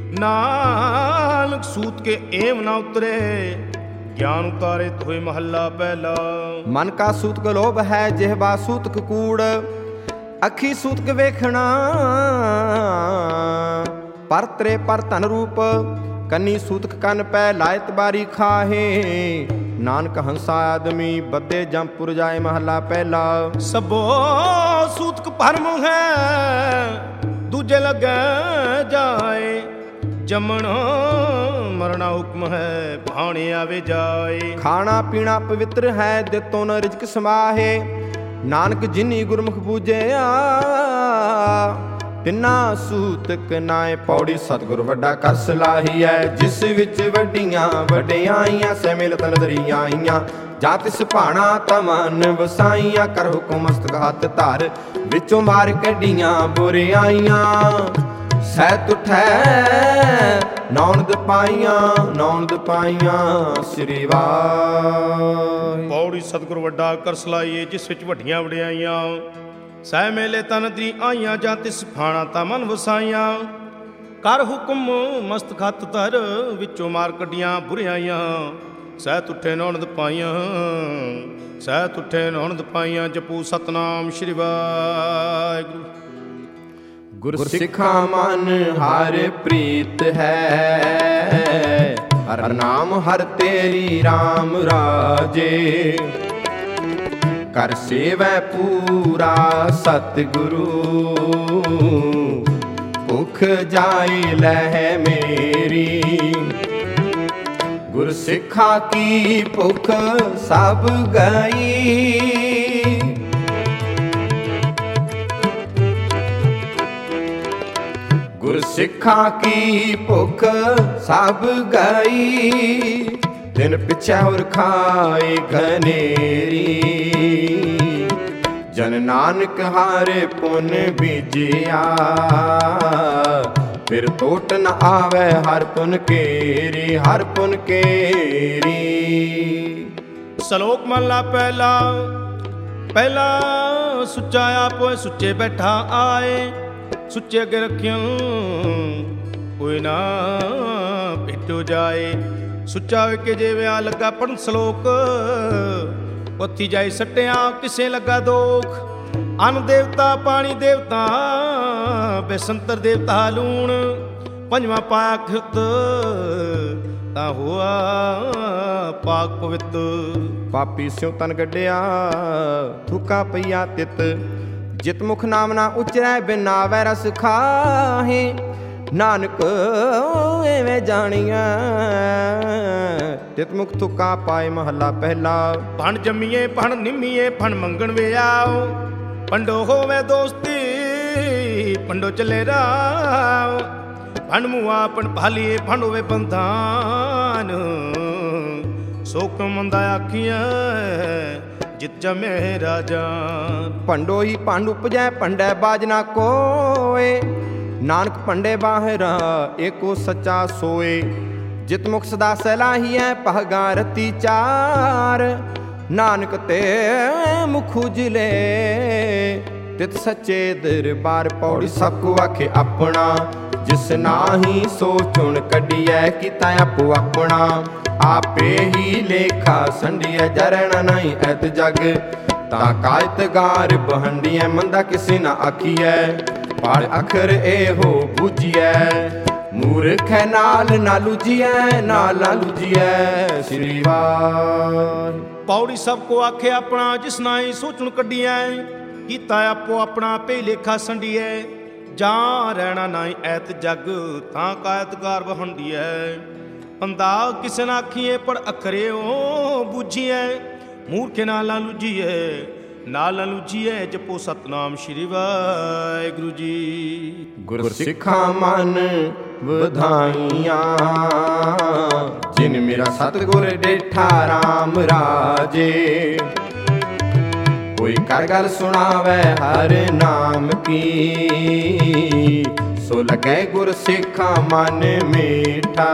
ਨਾਨਕ ਸੂਤ ਕੇ ਏਮ ਨਾ ਉਤਰੇ ਗਿਆਨ ਉਤਾਰੇ ਹੋਏ ਮਹੱਲਾ ਪਹਿਲਾ। ਮਨ ਕਾ ਸੂਤਕ ਲੋਭ ਹੈ ਜਿਹਵਾ ਸੂਤਕ ਕੂੜ ਅੱਖੀ ਸੂਤਕ ਵੇਖਣਾ ਪਰ ਤਰੇ ਪਰ ਧਨ ਰੂਪ, ਕੰਨੀ ਸੂਤਕ ਕੰਨ ਪੈ ਲਾਇਤ ਬਾਰੀ ਖਾਹੇ। ਨਾਨਕ ਹੰਸਾ ਆਦਮੀ ਬੱਦੇ ਜੰਪੁਰ ਜਾਏ ਮਹੱਲਾ ਪਹਿਲਾ। ਸਭੋ ਸੂਤਕ ਭਰਮ ਹੈ ਦੂਜੇ ਲੱਗੇ ਜਾਏ, ਜੰਮਣ ਮਰਨਾ ਹੁਕਮ ਹੈ ਭਾਣੇ ਆਵੇ ਜਾਏ। ਖਾਣਾ ਪੀਣਾ ਪਵਿੱਤਰ ਹੈ ਦਿੱਤੋਂ ਨ ਰਿਜਕ ਸਮਾਹੇ, ਨਾਨਕ ਜਿਨੀ ਗੁਰਮੁਖ ਬੂਝਿਆ ਤਿੰਨਾ ਸੂਤਕ ਨਾਏ। ਪੌੜੀ ਸਤਿਗੁਰ ਵੱਡਾ ਕਰ ਸਲਾਹੀ ਹੈ, ਜਿਸ ਵਿੱਚ ਵੱਡੀਆਂ ਵਡਿਆਈਆਂ ਸੇ ਮਿਲਤ ਨਜ਼ਰੀਆਂ ਆਈਆਂ। ਜਾਂ ਤਿਸ ਭਾਣਾ ਤਮਨ ਵਸਾਈਆਂ, ਕਰ ਹੁਕਮ ਮਸਤਕ ਹੱਥ ਧਰ, ਵਿੱਚੋਂ ਮਾਰ ਕੱਢੀਆਂ ਬੁਰਿਆਈਆਂ। ਸਹਿਤ ਉਠੈ ਨੌਨਦ ਪਾਈਆਂ, ਨੌਨਦ ਪਾਈਆਂ। ਸ੍ਰੀ ਵਾਹਿਗੁਰੂ। ਪੌੜੀ ਸਤਿਗੁਰ ਵੱਡਾ ਕਰ ਸਲਾਹੀਏ, ਜਿਸ ਵਿੱਚ ਵੱਡੀਆਂ ਵਡਿਆਈਆਂ ਸਹਿ ਮੇਲੇ ਤਨ ਦੀ ਆਈਆਂ। ਜਾਂ ਤਿਸ ਫਾਣਾ ਤਾਂ ਮਨ ਵਸਾਈਆਂ, ਕਰ ਹੁਕਮ ਮਸਤਕ ਹੱਥ ਧਰ, ਵਿੱਚੋਂ ਮਾਰ ਕੱਢੀਆਂ ਬੁਰਿਆਈਆਂ। ਸਹਿਤ ਉਠੇ ਨੌਨਦ ਪਾਈਆਂ, ਸਹਿਤ ਉਠੇ ਨੌਨਦ ਪਾਈਆਂ। ਜਪੂ ਸਤਨਾਮ ਸ੍ਰੀ ਵਾਹਿਗੁਰੂ। ਗੁਰ ਸਿੱਖਾਂ ਮਨ ਹਰ ਪ੍ਰੀਤ ਹੈ, ਹਰ ਨਾਮ ਹਰ ਤੇਰੀ RAM ਰਾਜੇ। ਕਰ ਸੇਵੈ ਪੂਰਾ ਸਤਿਗੁਰੂ, ਭੁਖ ਜਾਈ ਲਹਿ ਮੇਰੀ। ਗੁਰ ਸਿੱਖਾਂ ਕੀ ਭੁਖ ਸਭ ਗਈ, ਗੁਰ ਸਿੱਖਾਂ ਕੀ ਭੁਖ ਸਭ ਗਈ। ਦਿਨ ਪਿਛੈ ਹੋਰ ਖਾਏ ਘਨੇਰੀ, ਜਨ ਨਾਨਕ ਹਾਰੇ ਪੁਨ ਬੀਜਿਆ। ਫਿਰ ਟੋਟ ਨ ਆਵੈ ਹਰ ਪੁਨ ਕੇਰੀ, ਹਰ ਪੁਨ ਕੇਰੀ। ਸ਼ਲੋਕ ਮਹਲਾ ਪਹਿਲਾ। ਪਹਿਲਾ ਸੁੱਚਾ ਆਪੋ ਸੁੱਚੇ ਬੈਠਾ ਆਏ, ਸੁੱਚੇ ਅੱਗੇ ਰੱਖਿਓ ਕੋਈ ਨਾ ਭੇਟੋ ਜਾਏ। ਸੁੱਚਾ ਵੇਖੇ ਜੇ ਵਿਆਹ ਲੱਗਾ ਪੜਨ ਸ਼ਲੋਕ, ਉੱਥੀ ਜਾਈ ਸੱਟਿਆ ਕਿਸੇ ਲੱਗਾ ਦੋਖ। ਅੰਨ ਦੇਵਤਾ ਪਾਣੀ ਦੇਵਤਾ ਬੇਸੰਤਰ ਦੇਵਤਾ ਲੂਣ, ਪੰਜਵਾਂ ਪਾਇਆ ਖਿਰਤ ਤਾਂ ਹੋਆ ਪਾਕ ਪਵਿੱਤ। ਪਾਪੀ ਸਿਉ ਤਨ ਗੱਡਿਆ ਥੁਕਾ ਪਈਆ ਤਿਤ, ਜਿਤ ਮੁਖ ਨਾਮ ਨਾ ਉਚਰੈ ਬਿਨ ਨਾਵੈ ਰਸ ਖਾਹੇ। ਨਾਨਕ ਐਵੇਂ ਜਾਣੀਐ ਤਿਤ ਮੁਖ ਥੁਕਾ ਪਾਏ ਮਹੱਲਾ ਪਹਿਲਾ। ਭਣ ਜੰਮੀਏ ਭਣ ਨਿੰਮੀਏ ਭਣ ਮੰਗਣ ਵੇ ਆਓ, ਪੰਡੋ ਹੋਵੇ ਦੋਸਤੀ ਪੰਡੋ ਚੱਲੇ ਰਾਹ। ਭਣ ਮੁਆ ਭਣ ਭਾਲੀਏ ਭਣ ਹੋਵੇ ਬੰਧਾਨ, ਸੋਕ ਮੰਦਾ ਆਖੀਆਂ ਜਿਤ ਜਮੇ ਰਾਜਾ। ਭੰਡੋ ਹੀ ਭੰਡ ਉਪਜੈ ਭੰਡੈ ਬਾਜ ਨਾ ਕੋਏ, ਨਾਨਕ ਭੰਡੇ ਬਾਹਰਾ ਏਕੋ ਸੱਚਾ ਸੋਏ। ਜਿਤ ਮੁਖ ਸਦਾ ਸਲਾਹੀਐ ਪਹਗਾ ਰਤੀ ਚਾਰ, ਨਾਨਕ ਤੇ ਮੁਖ ਉਜਲੇ ਤਿਤ ਸੱਚੇ ਦਰਬਾਰ। ਪੌੜੀ ਸਭ ਕੋ ਆਖੇ ਆਪਣਾ, ਜਿਸ ਨਾਹੀ ਸੋ ਚੁਣ ਕੱਢੀਐ ਕੀਤਾ ਆਪੋ ਆਪਣਾ। ਆਪੇ ਹੀ ਲੇਖਾ ਸੰਡੀਐ ਜਰਣ ਨਹੀਂ ਐਤ ਜਗ, ਤਾਂ ਕਾਇਤ ਗਾਰ ਬਹੰਡੀਐ ਮੰਦਾ ਕਿਸੇ ਨਾ ਆਖੀਐ। ਪਾੜ ਅੱਖਰ ਇਹੋ ਬੂਝੀਐ, ਮੂਰਖ ਹੈ ਨਾਲ ਨਾ ਲੂਝੀਐ, ਨਾਲ ਨਾ ਲੂਝੀਐ। ਸ੍ਰੀ ਵਾਹਿਗੁਰੂ। ਪੌੜੀ ਸਭ ਕੋ ਆਖੇ ਆਪਣਾ, ਜਿਸ ਨਾਹੀ ਸੋਚਣ ਕੱਢੀਐ ਕੀਤਾ ਆਪੋ ਆਪਣਾ। ਆਪੇ ਲੇਖਾ ਸੰਡੀਐ ਜਾਂ ਰਹਿਣਾ ਨਾਹੀ ਐਤ ਜਗ, ਤਾਂ ਕਾਇਤ ਗਾਰ ਬਹੰਡੀਐ। ਬੰਦਾ ਕਿਸੇ ਨਾ ਆਖੀਏ ਪਰ ਅੱਖਰੇ ਉਹ ਬੂਝੀਐ, ਮੂਰਖੇ ਨਾਲ ਨਾ ਲੂਝੀਐ, ਨਾਲ ਨਾ ਲੂਝੀਐ। ਜਪੋ ਸਤਨਾਮ ਸ੍ਰੀ ਵਾਹਿਗੁਰੂ ਜੀ। ਗੁਰ ਸਿੱਖਾਂ ਮਨ ਵਧਾਈਆਂ, ਜਿਨ ਮੇਰਾ ਸਤਿਗੁਰ ਡੇਠਾ RAM ਰਾਜੇ। ਕੋਈ ਕਰ ਗੱਲ ਸੁਣਾਵੇ ਹਰ ਨਾਮ ਕੀ, ਸੋ ਲਗੈ ਗੁਰ ਸਿੱਖਾਂ ਮਨ ਮੀਠਾ।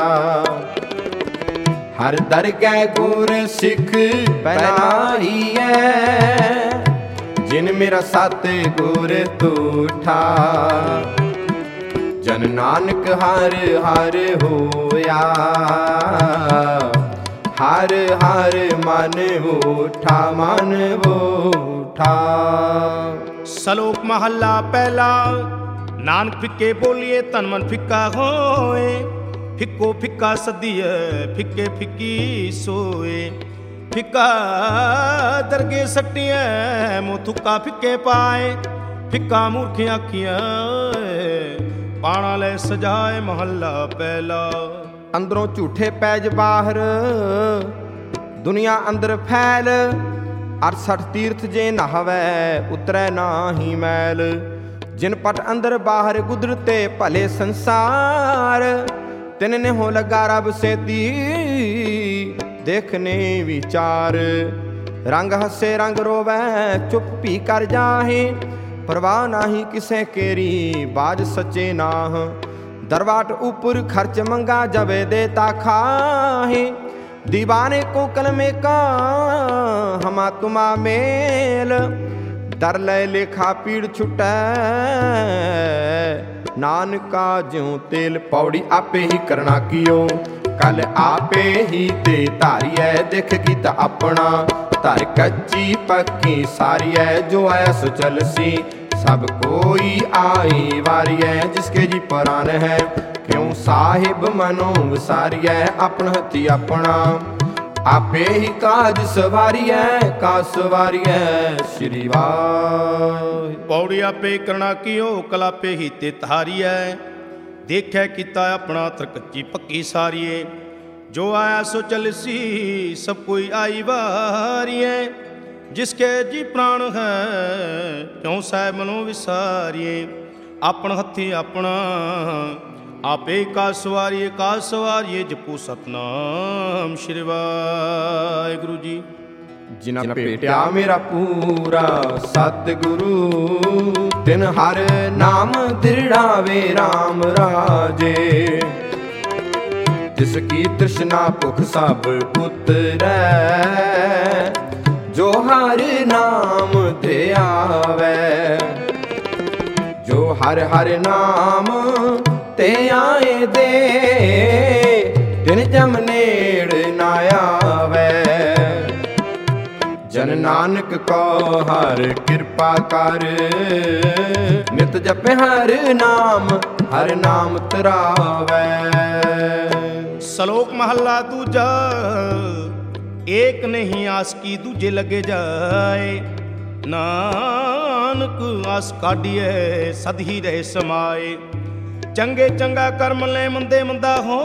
ਹਰ ਦਰਗਹਿ ਗੁਰ ਸਿੱਖ ਬਨਾਈਐ, ਜਿਨ ਮੇਰਾ ਸਤਿਗੁਰ ਤੂਠਾ। ਜਨ ਨਾਨਕ ਹਰ ਹਰ ਹੋਇਆ, ਹਰ ਹਰ ਮਨ ਉਠਾ, ਮਨ ਉਠਾ। ਸ਼ਲੋਕ ਮਹੱਲਾ ਪਹਿਲਾ। ਨਾਨਕ ਫਿੱਕੇ ਬੋਲੀਏ ਤਨ ਮਨ ਫਿੱਕਾ ਹੋਏ, ਫਿੱਕੋ ਫਿੱਕਾ ਸਦੀਏ ਫਿੱਕੇ ਫਿੱਕੀ ਸੋਏ। ਫਿੱਕਾ ਦਰਗੇ ਸੱਟੀਐ ਮੂੰਹ ਥੁੱਕਾ ਫਿੱਕੇ ਪਾਏ, ਫਿੱਕਾ ਮੂਰਖ ਆਖੀਆਂ ਪਾਣਾ ਲੈ ਸਜਾਏ ਮਹੱਲਾ ਪਹਿਲਾ। ਅੰਦਰੋਂ ਝੂਠੇ ਪੈਜ ਬਾਹਰ ਦੁਨੀਆ ਅੰਦਰ ਫੈਲ, 68 ਤੀਰਥ ਜੇ ਨਹਾਵੈ ਉਤਰੈ ਨਾਹੀ ਮੈਲ। ਜਿਨ ਪਟ ਅੰਦਰ ਬਾਹਰ ਗੁਦਰਤੇ ਭਲੇ ਸੰਸਾਰ, ਤਿਨ ਨੇ ਹੋ ਲਗਾ ਰਬ ਸੇਤੀ ਦੇਖਨੇ ਵਿਚਾਰ। ਰੰਗ ਹੱਸੇ ਰੰਗ ਰੋਵੈ ਚੁੱਪ ਭੀ ਕਰ ਜਾਹੇ, ਪਰਵਾਹ ਨਾਹੀ ਕਿਸੇ ਕੇਰੀ ਬਾਜ ਸੱਚੇ ਨਾਹ। दरवाट ऊपर खर्च मंगा जबे देता खाहे, दीवाने को कलमे का हमा तुमा मेल। दर ले लेखा पीड़ छुटै नानका ज्यों तेल। पौड़ी आपे ही करना कियो कल आपे ही ते धारियै, देख गीत अपना धर कच्ची पक्की सारियै। जो आया सो चलसी सब कोई आई वारियै, जिसके जी प्राण है क्यों साहिब मनो विसारियै। अपन हथी अपना आपे ही काज सवारियै, काज सवारियै श्री वाहिगुरू। पौड़ी आपे करना कियो कल आपे ही ते धारियै, देखै कीता अपना तरकच्ची पक्की सारिये। जो आया सो चलसी सब कोई आई वारियै, जिसके जी प्राण है क्यों साहिब मनो विसारिये। अपन हथी अपना आपे का सवारिये जपू सतनाम श्री वाहिगुरू जी। जिना भेटिया मेरा पूरा सतगुरु, तिन हर नाम दृढ़ावे राम राजे। जिसकी तृष्णा भुख सब उतरै, जो हर नाम ते आवे। जो हर हर नाम ते आए दे, तिन जम नेड़ ना आवे। जन नानक को हर कृपा कर, नित जपे हर नाम तरावे। श्लोक महला दूजा। एक नहीं आस की दूजे लगे जाए, नानक आस काढ़िए सद ही रहे समाए। चंगे चंगा कर्म ले मंदे मंदा हो,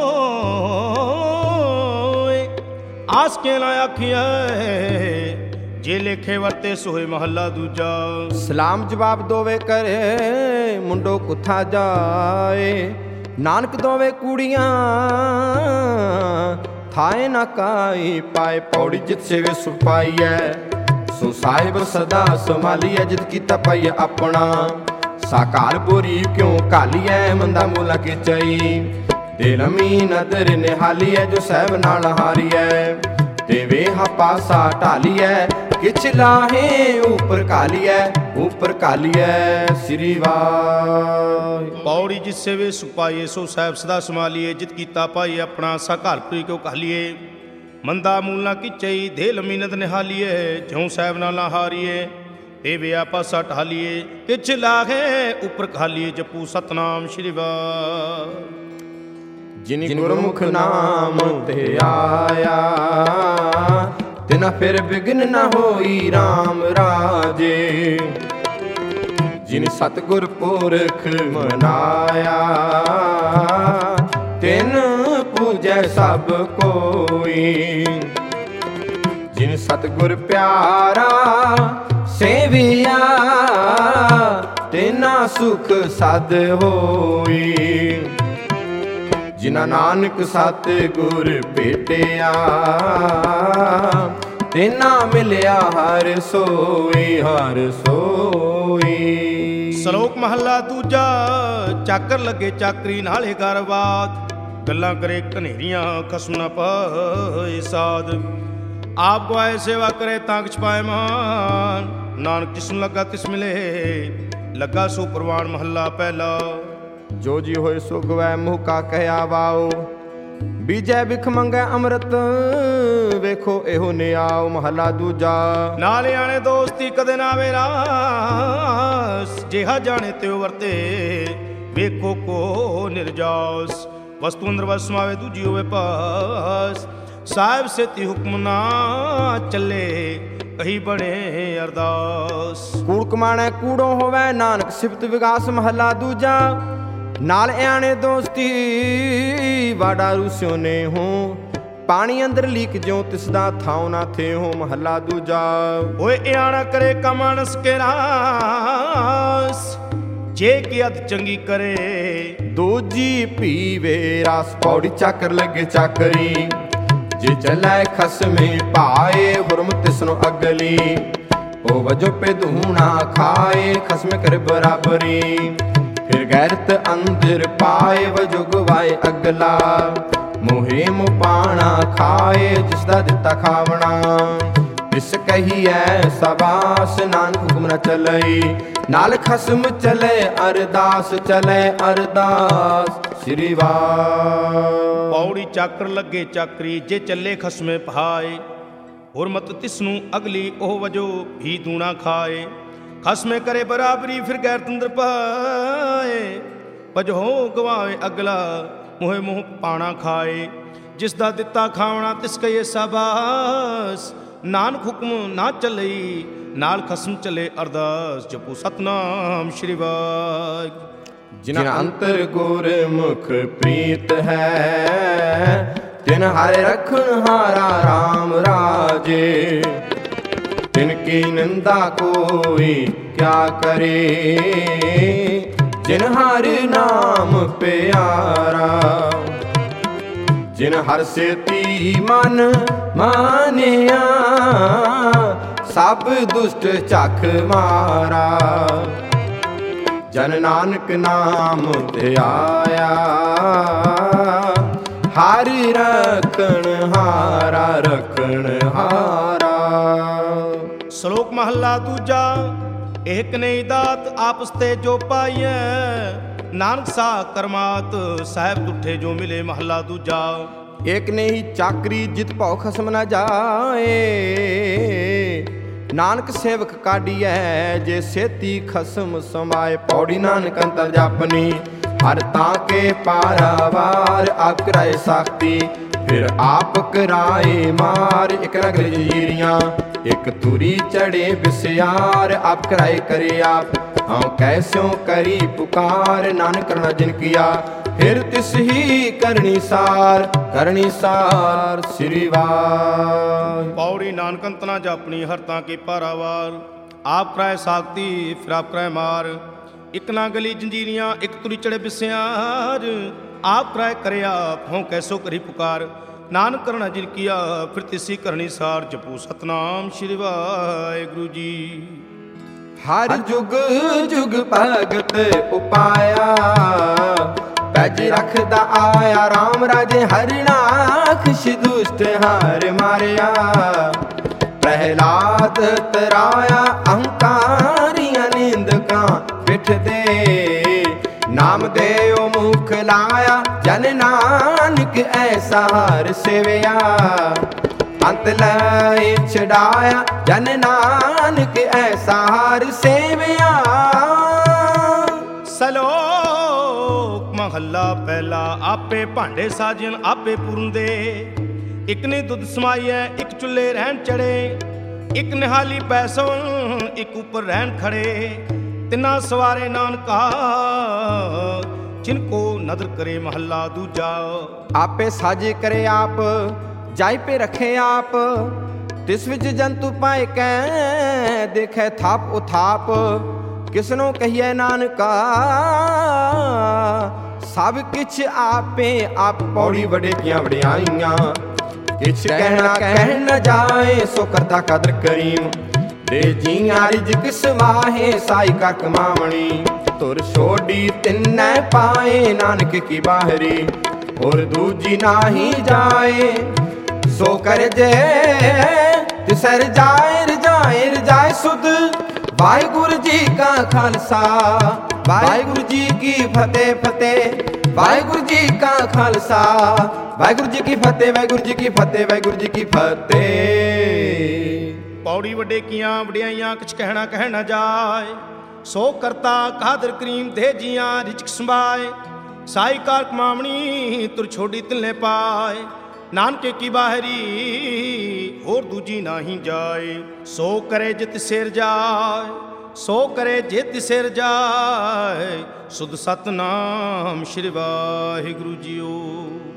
आस के ना आखिया जे लेखे वरते सोए महला दूजा। सलाम जवाब दोवे करे मुंडो कुथा जाए, नानक दोवे कुड़ियां थाए ना काई पाए। पौड़ी जित सेवे सुपाई है सो साहिब सदा संभालिए, जित कीता पाइए अपना साकार बोरी क्यों कालिए। मंदा मूला के चई ते लमी नदर निहालिए, जो साहिब नाल हारिए ते वेहा पासा ढालिए। किछ लाहे ऊपर कालिए श्री वाहिगुरू। पौड़ी जिससे वे सुपाइए सो साहिब सदा संभालिए, जित कीता पाइए अपना सा घर पुरी क्यों कहलिए। मंदा मूलना की चई धे लमी नद निहालिए, ज्यों साहिब नाला हारिए ते वे पासा ढालिए। किछ लाहे ऊपर खालिए जपू सतनाम श्री वाहिगुरू। जिन गुरमुख नाम ते आया, तिना फिर बिघ्न न होई राम राजे। जिन सतगुर पुरख मनाया, तिन पूजै सब कोई। जिन सतगुर प्यारा सेविया, तिना सुख सद होई। जिना नानक सतगुर भेटिया, तिना मिलिया हर सोई। श्लोक महला दूजा। चाकर लगे चाकरी नाले गरबात, गल्लां करे कनेरियां खसम न पाए साध। आप गुआए सेवा करे तांक छपाए मान, नानक जिसनु लगा तिस मिले लगा सो प्रवान महला पहला। जो जी होए सो गवै मुँह का कहया वाओ, ਬੀਜੈ ਬਿਖ ਮੰਗੈ ਅੰਮ੍ਰਿਤ, ਵੇਖੋ ਇਹੋ ਨਿਆਉ ਮਹਲਾ ਦੂਜਾ। ਨਾਲੇ ਆਣੇ ਦੋਸਤੀ ਕਦੇ ਨਾ ਵੇਰਾਸ, ਜਿਹਾ ਜਾਣੇ ਤਿਉ ਵਰਤੇ ਵੇਖੋ ਕੋ ਨਿਰਜਾਸ। ਵਸਤੂ ਅੰਦਰ ਵਸ ਸਮਾਵੇ ਦੂਜੀ ਹੋਵੇ ਪਾਸ, ਸਾਹਿਬ ਸੇਤੀ ਹੁਕਮ ਨਾ ਚੱਲੇ ਕਹੀ ਬਣੇ ਅਰਦਾਸ। ਕੂੜ ਕਮਾਣੈ ਕੂੜੋ ਹੋਵੇ, ਨਾਨਕ ਸਿਫਤ ਵਿਗਾਸ ਮਹਲਾ ਦੂਜਾ। ਨਾਲ ਆਣੇ ਦੋਸਤੀ ਵਾਡਾ ਰੂਸਿਓ ਨੇ ਹੋ, ਪਾਣੀ ਅੰਦਰ ਲੀਕ ਜਿਉ ਤਿਸਦਾ ਥਾਉ ਨਾ ਥੇ ਹੋ ਮਹਲਾ ਦੂਜਾ। ਓਏ ਆਣਾ ਕਰੇ ਕਮਾਨਸ ਕੇ ਰਾਸ, ਜੇ ਕੀ ਅਤ ਚੰਗੀ ਕਰੇ ਦੂਜੀ ਪੀਵੇ ਰਾਸ। ਪੌੜੀ ਚੱਕਰ ਲੱਗੇ ਚੱਕਰੀ, ਜੇ ਚੱਲੈ ਖਸਮੇ ਪਾਏ ਹੁਰਮ ਤਿਸਨੋ ਅਗਲੀ। ਉਹ ਵਜੋ ਪੇ ਧੂਣਾ ਖਾਏ ਖਸਮ ਕਰ ਬਰਾਬਰੀ, ਫਿਰ ਗੈਰਤ ਅੰਦਰ ਪਾਏ ਵਜੋ ਗਵਾਏ ਅਗਲਾ। ਮੋਹੇ ਮੁਪਾਣਾ ਖਾਏ ਜਿਸ ਦਾ ਦਿੱਤਾ ਖਾਵਣਾ, ਇਸ ਕਹੀਐ ਸਬਾਸ ਨਾਨਕ ਹੁਕਮ ਨ ਚਲਈ। ਨਾਲ ਖਸਮ ਚਲੇ ਅਰਦਾਸ, ਚਲੇ ਅਰਦਾਸ ਸ੍ਰੀ ਵਾਹਿ। ਪੌੜੀ ਚਾਕਰ ਲੱਗੇ ਚਾਕਰੀ, ਜੇ ਚੱਲੇ ਖਸਮੇ ਪਹਾਏ ਹੁਰਮਤ ਤਿਸਨੂੰ ਅਗਲੀ। ਉਹ ਵਜੋ ਵੀ ਦੂਣਾ ਖਾਏ ਖਸਮੇ ਕਰੇ ਬਰਾਬਰੀ, ਫਿਰ ਗੈਰ ਤੰਦਰ ਪਾਏ ਵਜੋ ਗਵਾਏ ਅਗਲਾ। ਮੋਹੇ ਮੋਹ ਪਾਣਾ ਖਾਏ ਜਿਸ ਦਾ ਦਿੱਤਾ ਖਾਵਣਾ, ਤਿਸ ਕਹੀਏ ਸਾਬਾਸ ਨਾਨਕ ਹੁਕਮ ਨਾ ਚੱਲਈ। ਨਾਲ ਖਸਮ ਚਲੇ ਅਰਦਾਸ, ਜਪੋ ਸਤਨਾਮ ਸ਼੍ਰੀ ਵਾਹਿਗੁਰੂ। ਜਿਨ ਅੰਤਰ ਗੁਰਮੁਖ ਪ੍ਰੀਤ ਹੈ, ਤਿਨ ਹਰਿ ਰਖਣ ਹਾਰਾ ਰਾਮ ਰਾਜੇ। ਤਿਨ ਕੀ ਨਿੰਦਾ ਕੋਈ ਕਿਆ ਕਰੇ, ਜਿਨ ਹਰਿ ਨਾਮ ਪਿਆਰਾ। ਜਿਨ ਹਰਿ ਸੇਤੀ ਮਨ ਮਾਨਿਆ, ਸਭ ਦੁਸ਼ਟ ਝਖ ਮਾਰਾ। ਜਨ ਨਾਨਕ ਨਾਮ ਧਿਆਇਆ, ਹਰਿ ਰਖਣ ਹਾਰਾ, ਰਖਣ ਹਾਰਾ। ਸ਼ਲੋਕ ਮਹੱਲਾ ਦੂਜਾ। ਏਕ ਨਹੀਂ ਦਾਤ ਆਪਸ ਤੇ ਜੋ ਪਾਈਐ, ਨਾਨਕ ਸਾ ਕਰਮਾਤ ਸਾਹਿਬ ਤੁਠੇ ਜੋ ਮਿਲੇ ਮਹੱਲਾ ਦੂਜਾ। ਏਕ ਨਹੀਂ ਚਾਕਰੀ ਜਿਤ ਭਉ ਖਸਮ ਨਾ ਜਾਏ, ਨਾਨਕ ਸੇਵਕ ਕਾਢੀਐ ਜੇ ਸੇਤੀ ਖਸਮ ਸਮਾਏ। ਪੌੜੀ ਨਾਨਕ ਅੰਤਰ ਜਾਪਨੀ, ਹਰ ਤਾਂ ਕੇ ਪਾਰਾਵਾਰ ਆਪ ਕਰਾਏ ਸਾਖਤੀ। ਫਿਰ ਆਪ ਕਰਾਏ ਮਾਰ, ਇਕ ਰਗਲ ਜੀਰੀਆਂ ਇਕ ਤੁਰੀ ਚੜੇ ਬਿਸਿਆਰ। ਆਪ ਕਰਾਏ ਕਰੇ ਆਪ, ਹਾਂ ਕੈਸਿਓ ਕਰੀ ਪੁਕਾਰ। ਨਾਨਕ ਕਰਨਾ ਜਿਨ ਕੀਆ, ਫਿਰ ਤਿਸ ਹੀ ਕਰਨੀ ਸਾਰ, ਕਰਨੀ ਸਾਰ ਸ੍ਰੀ ਵਾਹਿ। ਪੌੜੀ ਨਾਨਕ ਅੰਤ ਨਾ ਜਾਪਣੀ, ਹਰ ਤਾਂ ਕੇ ਪਾਰਾਵਾਰ ਆਪ ਕਰਾਏ ਸਾਖਤੀ। ਫਿਰ ਆਪ ਕਰਾਏ ਮਾਰ, ਇਕ ਨਾ ਗਲੀ ਜੰਜੀਰੀਆਂ ਇਕ ਤੁਰੀ ਚੜੇ ਬਿਸਿਆਰ। ਆਪ ਕਰਾਏ ਕਰੇ ਆਪ, ਹੋਂ ਕੈਸੋ ਕਰੀ ਪੁਕਾਰ। ਨਾਨਕ ਕਰਨਾ ਜਿਨ ਕੀਆ, ਫਿਰ ਤਿਸੀ ਕਰਨੀ ਸਾਰ। ਜਪੋ ਸਤਨਾਮ ਸ਼੍ਰੀ ਵਾਹਿਗੁਰੂ ਜੀ। ਹਰ ਜੁਗ ਜੁਗ ਭਗਤ ਉਪਾਇਆ, ਪੈਜ ਰੱਖਦਾ ਆਇਆ ਰਾਮ ਰਾਜੇ। ਹਰਿਨਾਖਸ਼ ਦੁਸ਼ਟ ਹਾਰ ਮਾਰਿਆ, ਪ੍ਰਹਿਲਾਦ ਤਰਾਇਆ ਅਹੰਕਾਰੀਆਂ ਨਿੰਦਕਾਂ ਪਿੱਠ ਦੇ। ਨਾਮ ਦੇਉ ਮੁਖ ਲਾਇਆ, ਜਨ ਨਾਨਕ ਐਸਾ ਹਰ ਸੇਵਿਆ। ਅੰਤ ਲੈ ਛਡਾਇਆ, ਜਨ ਨਾਨਕ ਐਸਾ ਹਰ ਸੇਵਿਆ। ਸਲੋਕ ਮਹੱਲਾ ਪਹਿਲਾ। ਆਪੇ ਭਾਂਡੇ ਸਾਜਨ ਆਪੇ ਪੂਰਨਦੇ, ਇਕ ਨੇ ਦੁੱਧ ਸਮਾਈਐ ਇਕ ਚੁੱਲ੍ਹੇ ਰਹਿਣ ਚੜੇ। ਇਕ ਨਿਹਾਲੀ ਪੈਸੋਂ ਇਕ ਉੱਪਰ ਰਹਿਣ ਖੜੇ। ਤਿੰਨਾ ਸਵਾਰੇ ਨਾਨਕਾ ਜਿਨ ਕੋ ਨਦਰ ਕਰੇ ਮਹੱਲਾ ਦੂਜਾ। ਆਪੇ ਸਾਜੇ ਕਰੇ ਆਪ, ਜਾਇ ਪੇ ਰਖੇ ਆਪ। ਤਿਸ ਵਿੱਚ ਜੰਤੂ ਪਾਏ ਕੈ, ਦੇਖੈ ਥਾਪ ਉਥਾਪ। ਕਿਸਨੋਂ ਕਹੀਐ ਨਾਨਕਾ, ਸਭ ਕਿਛ ਆਪੇ ਆਪ। ਪੌੜੀ ਵਡੇ ਕੀਆਂ ਵਡਿਆਈਆਂ, ਕਿਛ ਕਹਿਣਾ ਕਹਿ ਨ ਜਾਏ। ਸੋ ਕਰਤਾ ਕਦਰ ਕਰੀਮ, ਦੇ ਜੀਆਂ ਰਿਜਕ ਸਵਾਹੇ। ਸਾਈ ਕਰ ਕਮਾਵਣੀ, ਤੁਰ ਛੋਡੀ ਤਿੰਨੈ ਪਾਏ। ਨਾਨਕ ਕੀ ਬਾਹਰੀ, ਹੋਰ ਦੂਜੀ ਨਾਹੀ ਜਾਏ। ਸੋ ਕਰ ਜੇ ਤਿਸੈ ਰਜਾਏ, ਰਜਾਏ ਰਜਾਏ ਸੁਧ। ਵਾਹਿਗੁਰੂ ਜੀ ਕਾ ਖਾਲਸਾ, ਵਾਹਿਗੁਰੂ ਜੀ ਕੀ ਫਤਿਹ ਫਤਿਹ। ਵਾਹਿਗੁਰੂ ਜੀ ਕਾ ਖਾਲਸਾ ਵਾਹਿਗੁਰੂ ਜੀ ਕੀ ਫਤਿਹ, ਵਾਹਿਗੁਰੂ ਜੀ ਕੀ ਫਤਿਹ, ਵਾਹਿਗੁਰੂ ਜੀ ਕੀ ਫਤਿਹ। ਪੌੜੀ ਵੱਡੇ ਕੀਆਂ ਵਡਿਆਈਆਂ ਕਿਛ ਕਹਿਣਾ ਕਹਿ ਨਾ ਜਾਏ, ਸੋ ਕਰਤਾ ਕਾਦਰ ਕਰੀਮ ਦੇ ਜੀਆਂ ਰਿਚਕ ਸੰਭਾਏ। ਸਾਈ ਕਾਰ ਕਮਾਵਣੀ ਤੁਰ ਛੋਡੀ ਤਿਲਨੇ ਪਾਏ, ਨਾਨਕੇ ਕੀ ਬਾਹਰੀ ਹੋਰ ਦੂਜੀ ਨਾਹੀ ਜਾਏ। ਸੋ ਕਰੇ ਜਿਤ ਸਿਰ ਜਾਏ, ਸੋ ਕਰੇ ਜਿਤ ਸਿਰ ਜਾਏ, ਸੁਧ ਸਤਨਾਮ ਸ਼੍ਰੀ ਵਾਹਿਗੁਰੂ ਜੀਓ।